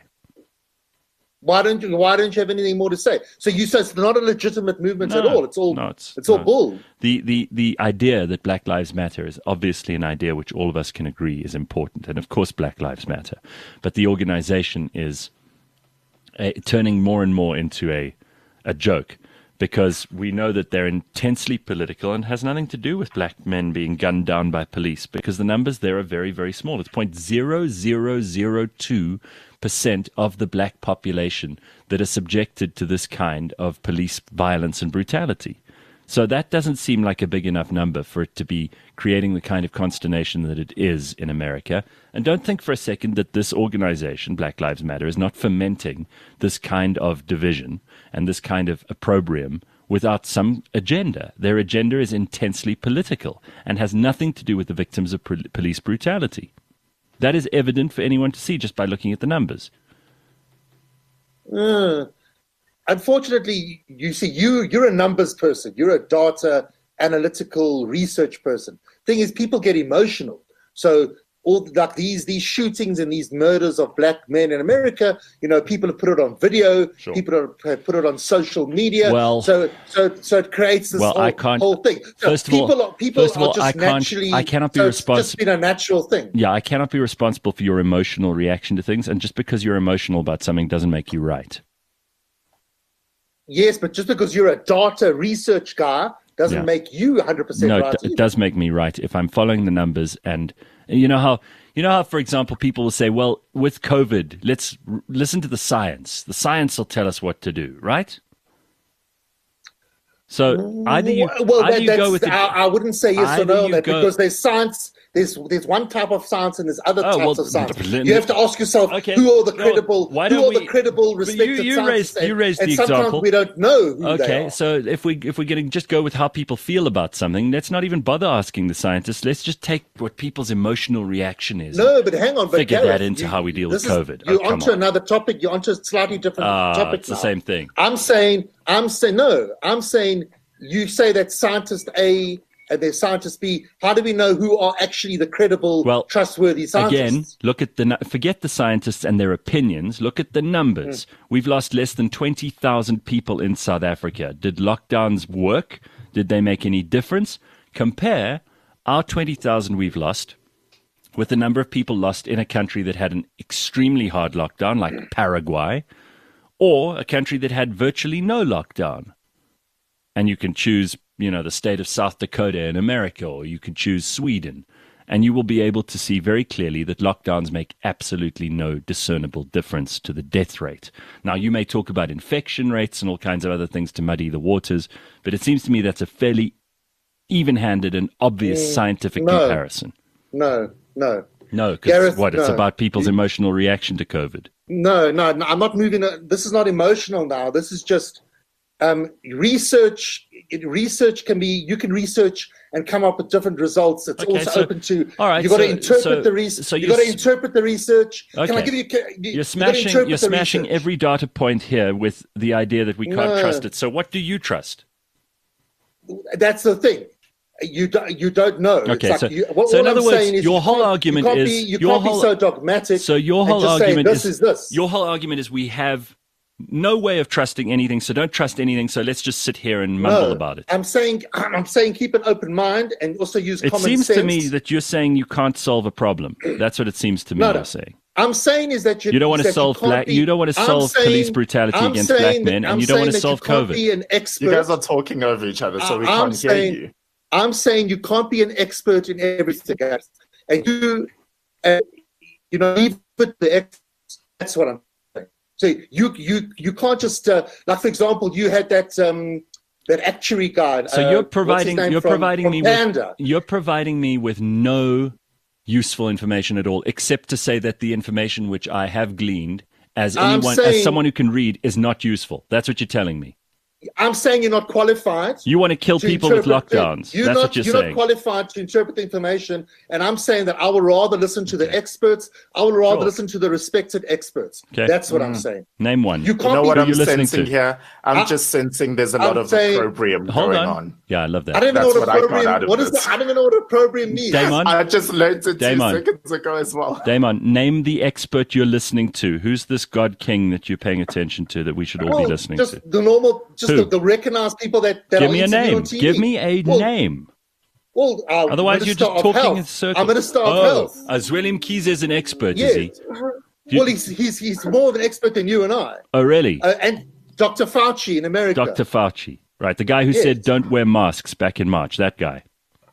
Why don't you? Why don't you have anything more to say? So you say it's not a legitimate movement at No, all. It's all. no, it's, it's- all no. bull. The, the, the idea that Black Lives Matter is obviously an idea which all of us can agree is important. And of course, Black Lives Matter. But the organization is uh, turning more and more into a, a joke because we know that they're intensely political and has nothing to do with black men being gunned down by police because the numbers there are very, very small. It's zero point zero zero zero two percent of the black population that are subjected to this kind of police violence and brutality. So that doesn't seem like a big enough number for it to be creating the kind of consternation that it is in America. And don't think for a second that this organization, Black Lives Matter, is not fomenting this kind of division and this kind of opprobrium without some agenda. Their agenda is intensely political and has nothing to do with the victims of pol- police brutality. That is evident for anyone to see just by looking at the numbers. Uh, unfortunately, you see, you you're a numbers person. You're a data analytical research person. Thing is, people get emotional. So all like these these shootings and these murders of black men in America, you know, people have put it on video. Sure. People have put it on social media. Well- so so so it creates this Well, whole, I can't- whole thing. So first of all- people are people first of are all, just I can't- naturally. I cannot be so it's just responsible- been a natural thing. Yeah, I cannot be responsible for your emotional reaction to things. And just because you're emotional about something doesn't make you right. Yes, but just because you're a data research guy doesn't Yeah. make you one hundred percent No, right. it, d- either. it does make me right if I'm following the numbers. And you know how, you know how, for example, people will say, well, with COVID, let's r- listen to the science. The science will tell us what to do, right? So either you, well, either that, you that's, go with the, I, I wouldn't say yes or either no on you that go- because there's science. There's there's one type of science and there's other Oh, types well, of science. then- You have to ask yourself Okay, who are the no, credible, why who don't are the we- credible, but you- respected you scientists, raised- you and- raised and the sometimes example. we don't know who they Okay, are. so if we if we're going to just go with how people feel about something, let's not even bother asking the scientists. Let's just take what people's emotional reaction is. No, but hang on. But Figure that Gareth, into you- how we deal with this is- COVID. You're Oh, come onto on. another topic. You're onto a slightly different Ah, topic it's the now. same thing. I'm saying, I'm saying, no, I'm saying you say that scientist A and there's scientist B. How do we know who are actually the credible, Well, trustworthy scientists? Again, look at the nu- forget the scientists and their opinions. Look at the numbers. We've lost less than twenty thousand people in South Africa. Did lockdowns work? Did they make any difference? Compare our twenty thousand we've lost with the number of people lost in a country that had an extremely hard lockdown, like Paraguay, or a country that had virtually no lockdown. And you can choose, you know, the state of South Dakota in America, or you can choose Sweden. And you will be able to see very clearly that lockdowns make absolutely no discernible difference to the death rate. Now, you may talk about infection rates and all kinds of other things to muddy the waters, but it seems to me that's a fairly even-handed and obvious scientific no. comparison. No, no. No, because Gareth, what? It's no. about people's emotional reaction to COVID. No, no, no, I'm not moving. This is not emotional now. This is just um, research. It, research can be, you can research and come up with different results. It's Okay, also so- open to. all right, You got to so- interpret so- the research. so you you're got to s- interpret the research. Can I Okay. give you? you You're you smashing. gotta You're interpret the smashing research. every data point here with the idea that we can't No. trust it. So, what do you trust? That's the thing. You don't, you don't know. It's Okay, like so- you, what, so in all other I'm words, saying is your you whole can't- argument you can't is- be, you your can't whole- be so dogmatic. So your and whole just say, argument this is, is this. your whole argument is we have no way of trusting anything. So don't trust anything. So let's just sit here and mumble No, about it. I'm saying I'm saying keep an open mind and also use It common seems sense. to me that you're saying you can't solve a problem. That's what it seems to me No, you're no. saying. I'm saying is that you, You don't want is to that solve can't black. be- You don't want to I'm solve saying- police brutality I'm against saying black that- men, and I'm you don't want saying to that solve you can't COVID. be an expert. You guys are talking over each other, so we I'm can't hear saying- you. I'm saying you can't be an expert in everything, guys. And you, uh, you know, leave it the experts. That's what I'm saying. So you, you, you can't just uh, like, for example, you had that um, that actuary guy. So uh, you're what's his providing name, you're from- providing from me Panda. with you're providing me with no useful information at all, except to say that the information which I have gleaned as I'm anyone as saying- someone who can read is not useful. That's what you're telling me. I'm saying you're not qualified. You want to kill to people with interpret the- lockdowns. You're That's not, what you're, you're saying. not qualified to interpret the information, and I'm saying that I would rather listen to the experts. I would rather Sure. listen to the respected experts. Okay. That's what I'm saying. Name one. You You can't know be. what Who I'm you listening sensing to? here? I'm I- just sensing there's a lot I'm of saying- opprobrium Hold going on. on. Yeah, I love that. I don't even That's know what, what I got opprobrium. out of What is this. that? I don't even know what opprobrium means. Damon, I just learned it two Damon. seconds ago as well. Damon, name the expert you're listening to. Who's this God King that you're paying attention to that we should all Well, be listening just to? the normal, just Who? the, the recognized people that, that Give are me a interviewed name. on T V. Give me a Well, name. Well, uh, Otherwise, you're Minister just of talking Health. in circles. I'm Minister of oh, Health. uh, Zwelin Kies is an expert, Yes. is he? Well, he's, he's he's more of an expert than you and I. Oh, really? Uh, and Doctor Fauci in America. Doctor Fauci. Right, the guy who Yes. said don't wear masks back in March, that guy.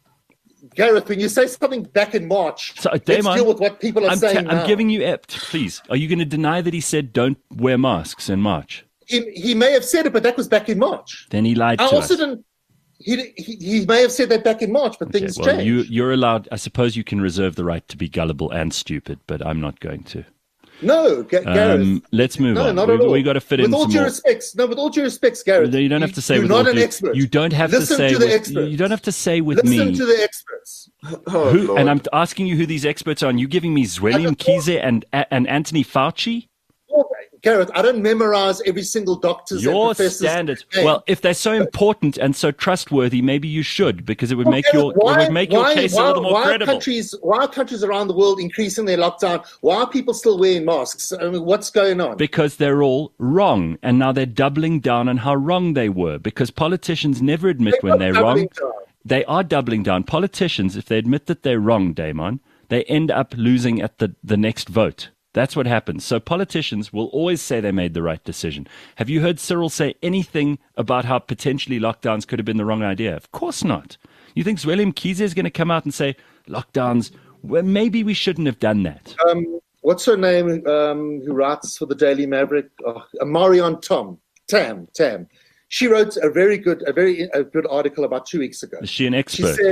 Gareth, when you say something back in March, So, let's Damon, deal with what people are I'm, saying ta- I'm now. giving you, ep- please, are you going to deny that he said don't wear masks in March? he, he may have said it, but that was back in March. Then he lied I to also us. didn't. He, he he may have said that back in March, but Okay, things well, changed. you, you're allowed, I suppose you can reserve the right to be gullible and stupid, but I'm not going to. no, Ga- Gareth. Um, let's move no, on. not we at all. we got to fit with in all some due more. respects, no, with all due respects, Gareth. You don't have to say you're with not all an due- expert. You don't have Listen to say to the with, experts. you don't have to say with Listen me. to the experts. Oh, Who, Lord. and I'm asking you who these experts are, and you giving me Zwelium Kiese and and Anthony Fauci? Well, Gareth, I don't memorize every single doctor's and Your professor's standards. name. Well, if they're so important and so trustworthy, maybe you should, because it would Well, make Gareth, your why- it would make your why- case why- a little more why credible. Are countries, why are countries around the world increasing their lockdown? Why are people still wearing masks? I mean, what's going on? Because they're all wrong, and now they're doubling down on how wrong they were. Because politicians never admit They're when not they're doubling wrong. down. They are doubling down. Politicians, if they admit that they're wrong, Damon, they end up losing at the, the next vote. That's what happens. So politicians will always say they made the right decision. Have you heard Cyril say anything about how potentially lockdowns could have been the wrong idea? Of course not. You think Zwelin Kiese is going to come out and say, lockdowns, well, maybe we shouldn't have done that? Um, what's her name? Um, who writes for the Daily Maverick? Oh, Marion Tom Tam Tam. She wrote a very good, a very a good article about two weeks ago. Is she an She expert? said,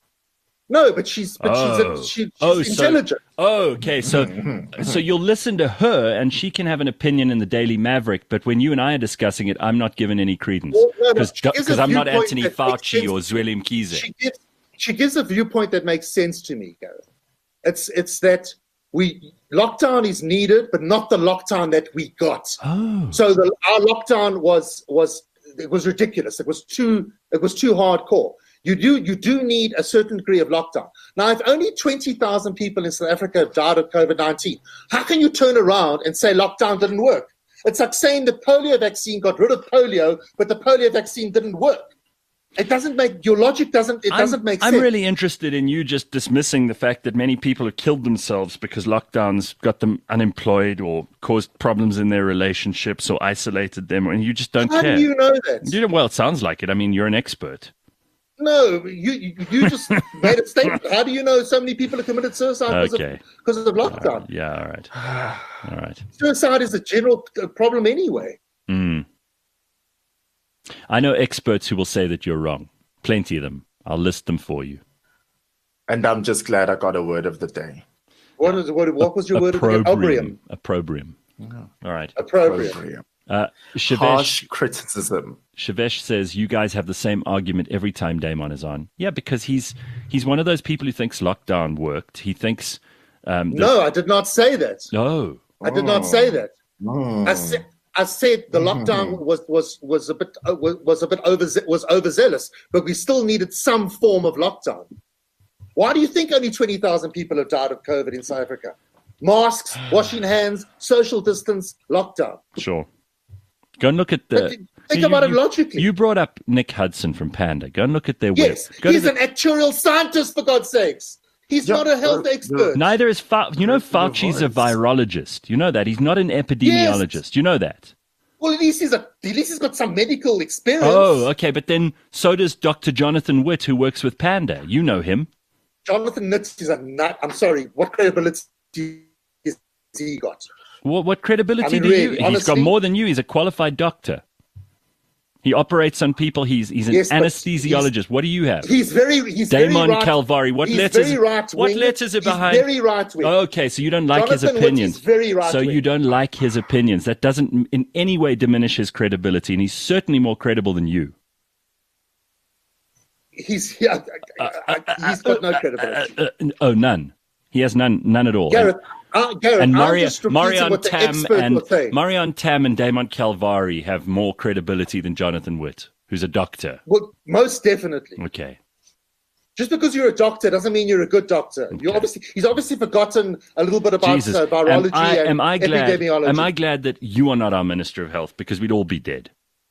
"No, but she's but Oh. she's a, she, she's Oh, so- intelligent." Oh, okay. So, so you'll listen to her, and she can have an opinion in the Daily Maverick. But when you and I are discussing it, I'm not giving any credence Well, no, no, because she gives a I'm not viewpoint Anthony that makes Fauci sense. or Zwelin Kiese. She gives she gives a viewpoint that makes sense to me, Gareth. It's it's that we lockdown is needed, but not the lockdown that we got. Oh, So the, our lockdown was was it was ridiculous. It was too it was too hardcore. You do you do need a certain degree of lockdown. Now, if only twenty thousand people in South Africa have died of COVID nineteen, how can you turn around and say lockdown didn't work? It's like saying the polio vaccine got rid of polio, but the polio vaccine didn't work. It doesn't make your logic doesn't it doesn't I'm, make I'm sense. really interested in you just dismissing the fact that many people have killed themselves because lockdowns got them unemployed or caused problems in their relationships or isolated them, and you just don't How care. do you know that? You know, well, it sounds like it. I mean, you're an expert. No, you you, you just made a statement. How do you know so many people have committed suicide because, Okay. of, because of lockdown? Yeah, all right. All right. Suicide is a general uh, problem anyway. Mm. I know experts who will say that you're wrong. Plenty of them. I'll list them for you. And I'm just glad I got a word of the day. What is what? What was your word? Opprobrium. Opprobrium. Opprobrium. All right. Opprobrium. Appropriate. Uh, Shivesh, Harsh criticism. Shavesh says, you guys have the same argument every time Damon is on. Yeah, because he's he's one of those people who thinks lockdown worked. He thinks... Um, that, no, I did not say that. No. I did not say that. I, sa- I said the lockdown was was was a bit uh, was, was a bit over was overzealous, but we still needed some form of lockdown. Why do you think only twenty thousand people have died of COVID in South Africa? Masks, washing hands, social distance, lockdown. Sure. Go and look at the... But think you, about it logically. You brought up Nick Hudson from Panda. Go and look at their yes, web. Go he's the, an actuarial scientist, for God's sakes. He's yeah, not a health uh, expert. Neither is Fauci. You know Fauci's a virologist. You know that. He's not an epidemiologist. Yes. You know that. Well, at least he's a, at least he's got some medical experience. Oh, okay. But then so does Doctor Jonathan Witt, who works with Panda. You know him. Jonathan Witt is a nut. I'm sorry. What credibility has he got? What, what credibility I mean, do really, you? honestly, he's got more than you. He's a qualified doctor. He operates on people. He's he's an yes, anesthesiologist. What do you have? He's very he's Damon very right, Calvari. What he's letters? Very right what letters are behind? He's very right wing. Oh, okay, so you don't like Jonathan his opinions. Witt is very right so wing. you don't like his opinions. That doesn't in any way diminish his credibility, and he's certainly more credible than you. He's yeah, uh, uh, he's got no credibility. Uh, uh, uh, oh, none. He has none. None at all. Gareth, Uh, Gareth, and Maria, Marion Tam and Marion Tam and Damon Calvari have more credibility than Jonathan Witt, who's a doctor. Well, most definitely. Okay. Just because you're a doctor doesn't mean you're a good doctor. Okay. You're obviously he's obviously forgotten a little bit about uh, virology am I, and am I glad, epidemiology. Am I glad that you are not our Minister of Health, because we'd all be dead.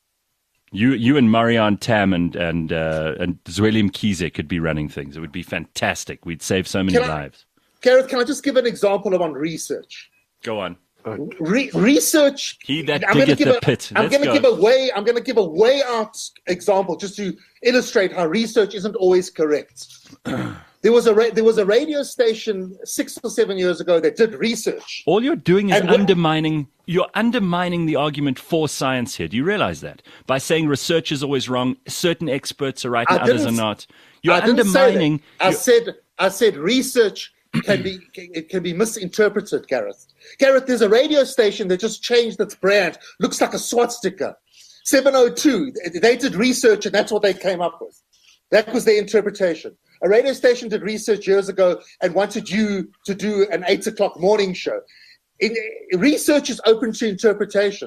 You, you and Marianne Tam and and uh, and Zweli Mkhize could be running things. It would be fantastic. We'd save so many Can I, lives. Gareth, can I just give an example of on research? Go on. Re- research. He that I'm diggeth the a, pit. I'm Let's going to go. give a way. I'm going to give a way out example just to illustrate how research isn't always correct. There was a ra- there was a radio station six or seven years ago that did research. All you're doing is And what- undermining. You're undermining the argument for science here. Do you realize that? By saying research is always wrong, certain experts are right and I others are didn't- not. You're I didn't say that. undermining. I you're- said I said research can be it can be misinterpreted, Gareth. Gareth, there's a radio station that just changed its brand. Looks like a swastika. seven oh two. They did research and that's what they came up with. That was their interpretation. A radio station did research years ago and wanted you to do an eight o'clock morning show. In, research is open to interpretation.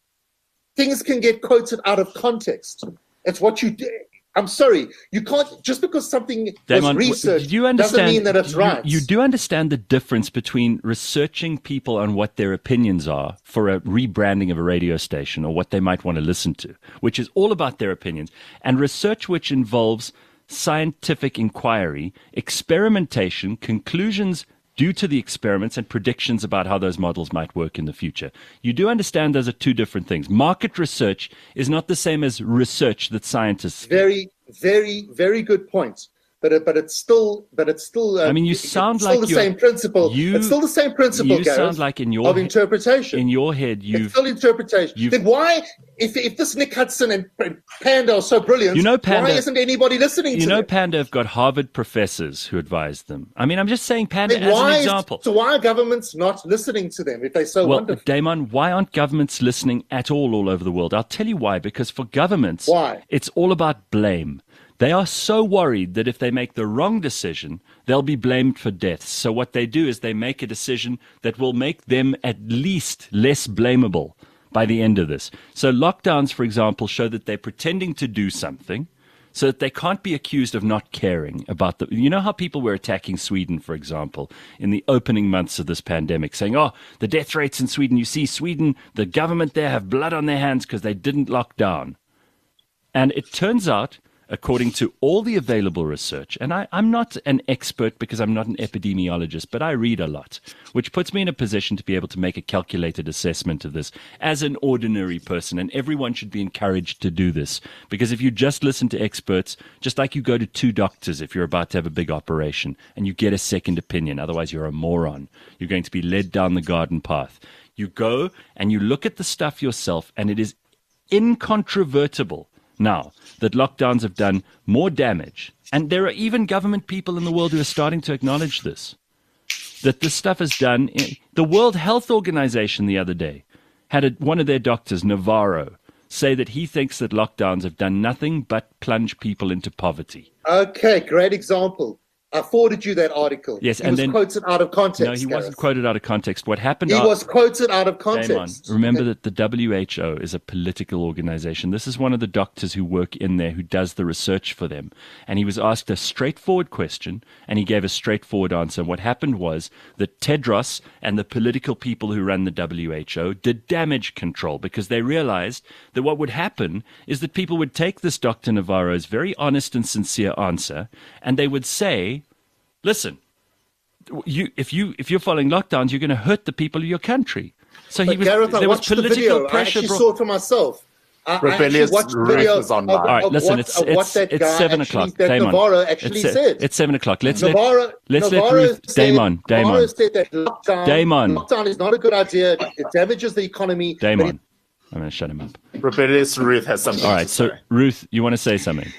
Things can get quoted out of context. It's what you do. I'm sorry, you can't, just because something Damon, was researched you understand, doesn't mean that it's you, right. You do understand the difference between researching people on what their opinions are for a rebranding of a radio station or what they might want to listen to, which is all about their opinions, and research which involves scientific inquiry, experimentation, conclusions due to the experiments, and predictions about how those models might work in the future. You do understand those are two different things. Market research is not the same as research that scientists do. Very, very, very good point. But it, but it's still, but it's still. Uh, I mean, you sound it's like still the you're- same principle. you- it's still the same principle. you Gareth, sound like in your of he- interpretation. In your head, it's you've still interpretation. you've- Then why, if if this Nick Hudson and and Panda are so brilliant, You know Panda- why isn't anybody listening you to know them? Panda have got Harvard professors who advise them. I mean, I'm just saying Panda Then as why an is- example. so why are governments not listening to them if they're so Well, wonderful? Damon, why aren't governments listening at all all over the world? I'll tell you why. Because for governments, Why? it's all about blame. They are so worried that if they make the wrong decision, they'll be blamed for deaths. So what they do is they make a decision that will make them at least less blamable by the end of this. So lockdowns, for example, show that they're pretending to do something so that they can't be accused of not caring about the... You know how people were attacking Sweden, for example, in the opening months of this pandemic, saying, oh, the death rates in Sweden, you see Sweden, the government there have blood on their hands because they didn't lock down. And it turns out, according to all the available research, and I, I'm not an expert because I'm not an epidemiologist, but I read a lot, which puts me in a position to be able to make a calculated assessment of this as an ordinary person. And everyone should be encouraged to do this, because if you just listen to experts, just like you go to two doctors if you're about to have a big operation and you get a second opinion, otherwise you're a moron. You're going to be led down the garden path. You go and you look at the stuff yourself, and it is incontrovertible now that lockdowns have done more damage, and there are even government people in the world who are starting to acknowledge this, that this stuff has done. The World Health Organization the other day had a, one of their doctors, Navarro, say that he thinks that lockdowns have done nothing but plunge people into poverty. Okay, great example. I forwarded you that article. Yes, he and was then quoted out of context. No, he Gareth. wasn't quoted out of context. What happened? He are- was quoted out of Damon, context. remember that the W H O is a political organization. This is one of the doctors who work in there who does the research for them. And he was asked a straightforward question, and he gave a straightforward answer. What happened was that Tedros and the political people who run the W H O did damage control because they realized that what would happen is that people would take this Doctor Navarro's very honest and sincere answer, and they would say, listen, you if you if you're following lockdowns, you're going to hurt the people of your country. So But he was Gareth, I there was watched the political video. I pressure. actually brought- saw it for myself. I, I actually Rebellious watched the Ruth video is online. of, All right, of listen, what, it's of what it's that it's guy seven actually, o'clock. that Damon, Navarro actually it's, se- said. it's seven o'clock. Let's Navarro, let let's Navarro let Ruth. said, Damon, Navarro Damon, said that lockdown, Damon. lockdown is not a good idea. It damages the economy. but Damon. it- I'm going to shut him up. Rebellious Ruth has something All right, to so say. Ruth, you want to say something?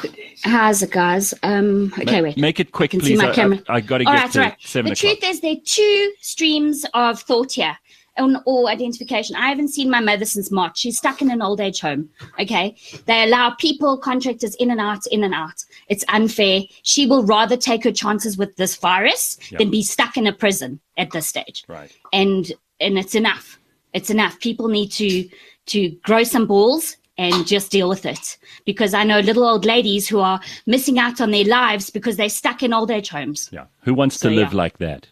How's it, guys? Um, okay, wait. Make it quick, I can please. see my I- camera. I, I got to All get right, to all right. seven The o'clock. truth is, there are two streams of thought here on all identification. I haven't seen my mother since March. She's stuck in an old age home. Okay, they allow people, contractors, in and out, in and out. It's unfair. She will rather take her chances with this virus Yep. than be stuck in a prison at this stage. Right. And and it's enough. It's enough. People need to to grow some balls and just deal with it. Because I know little old ladies who are missing out on their lives because they're stuck in old age homes. Yeah. Who wants So, to live yeah. like that?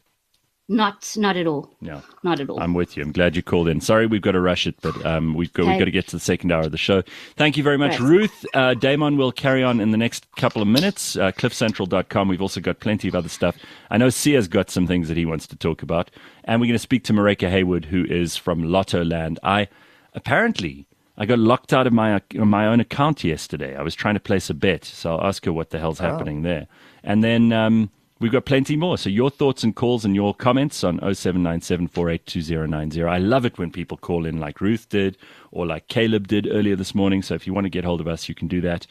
Not not at all. No. Not at all. I'm with you. I'm glad you called in. Sorry, we've got to rush it, but um, we've got we've Okay. got to get to the second hour of the show. Thank you very much, Right. Ruth. Uh, Damon will carry on in the next couple of minutes. Uh, cliff central dot com. We've also got plenty of other stuff. I know Sia's got some things that he wants to talk about, and we're going to speak to Mareka Haywood, who is from Lotto Land. I apparently I got locked out of my my own account yesterday. I was trying to place a bet, so I'll ask her what the hell's happening there, and then. Um, We've got plenty more. So your thoughts and calls and your comments on oh seven nine seven, four eight two oh nine oh. I love it when people call in like Ruth did or like Caleb did earlier this morning. So if you want to get hold of us, you can do that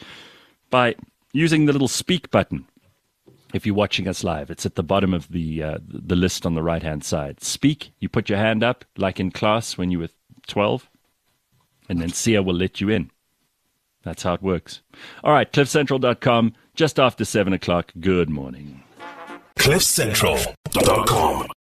by using the little speak button. If you're watching us live, it's at the bottom of the uh, the list on the right-hand side. Speak, you put your hand up like in class when you were twelve, and then Sia will let you in. That's how it works. All right, cliff central dot com, just after seven o'clock. Good morning. cliff central dot com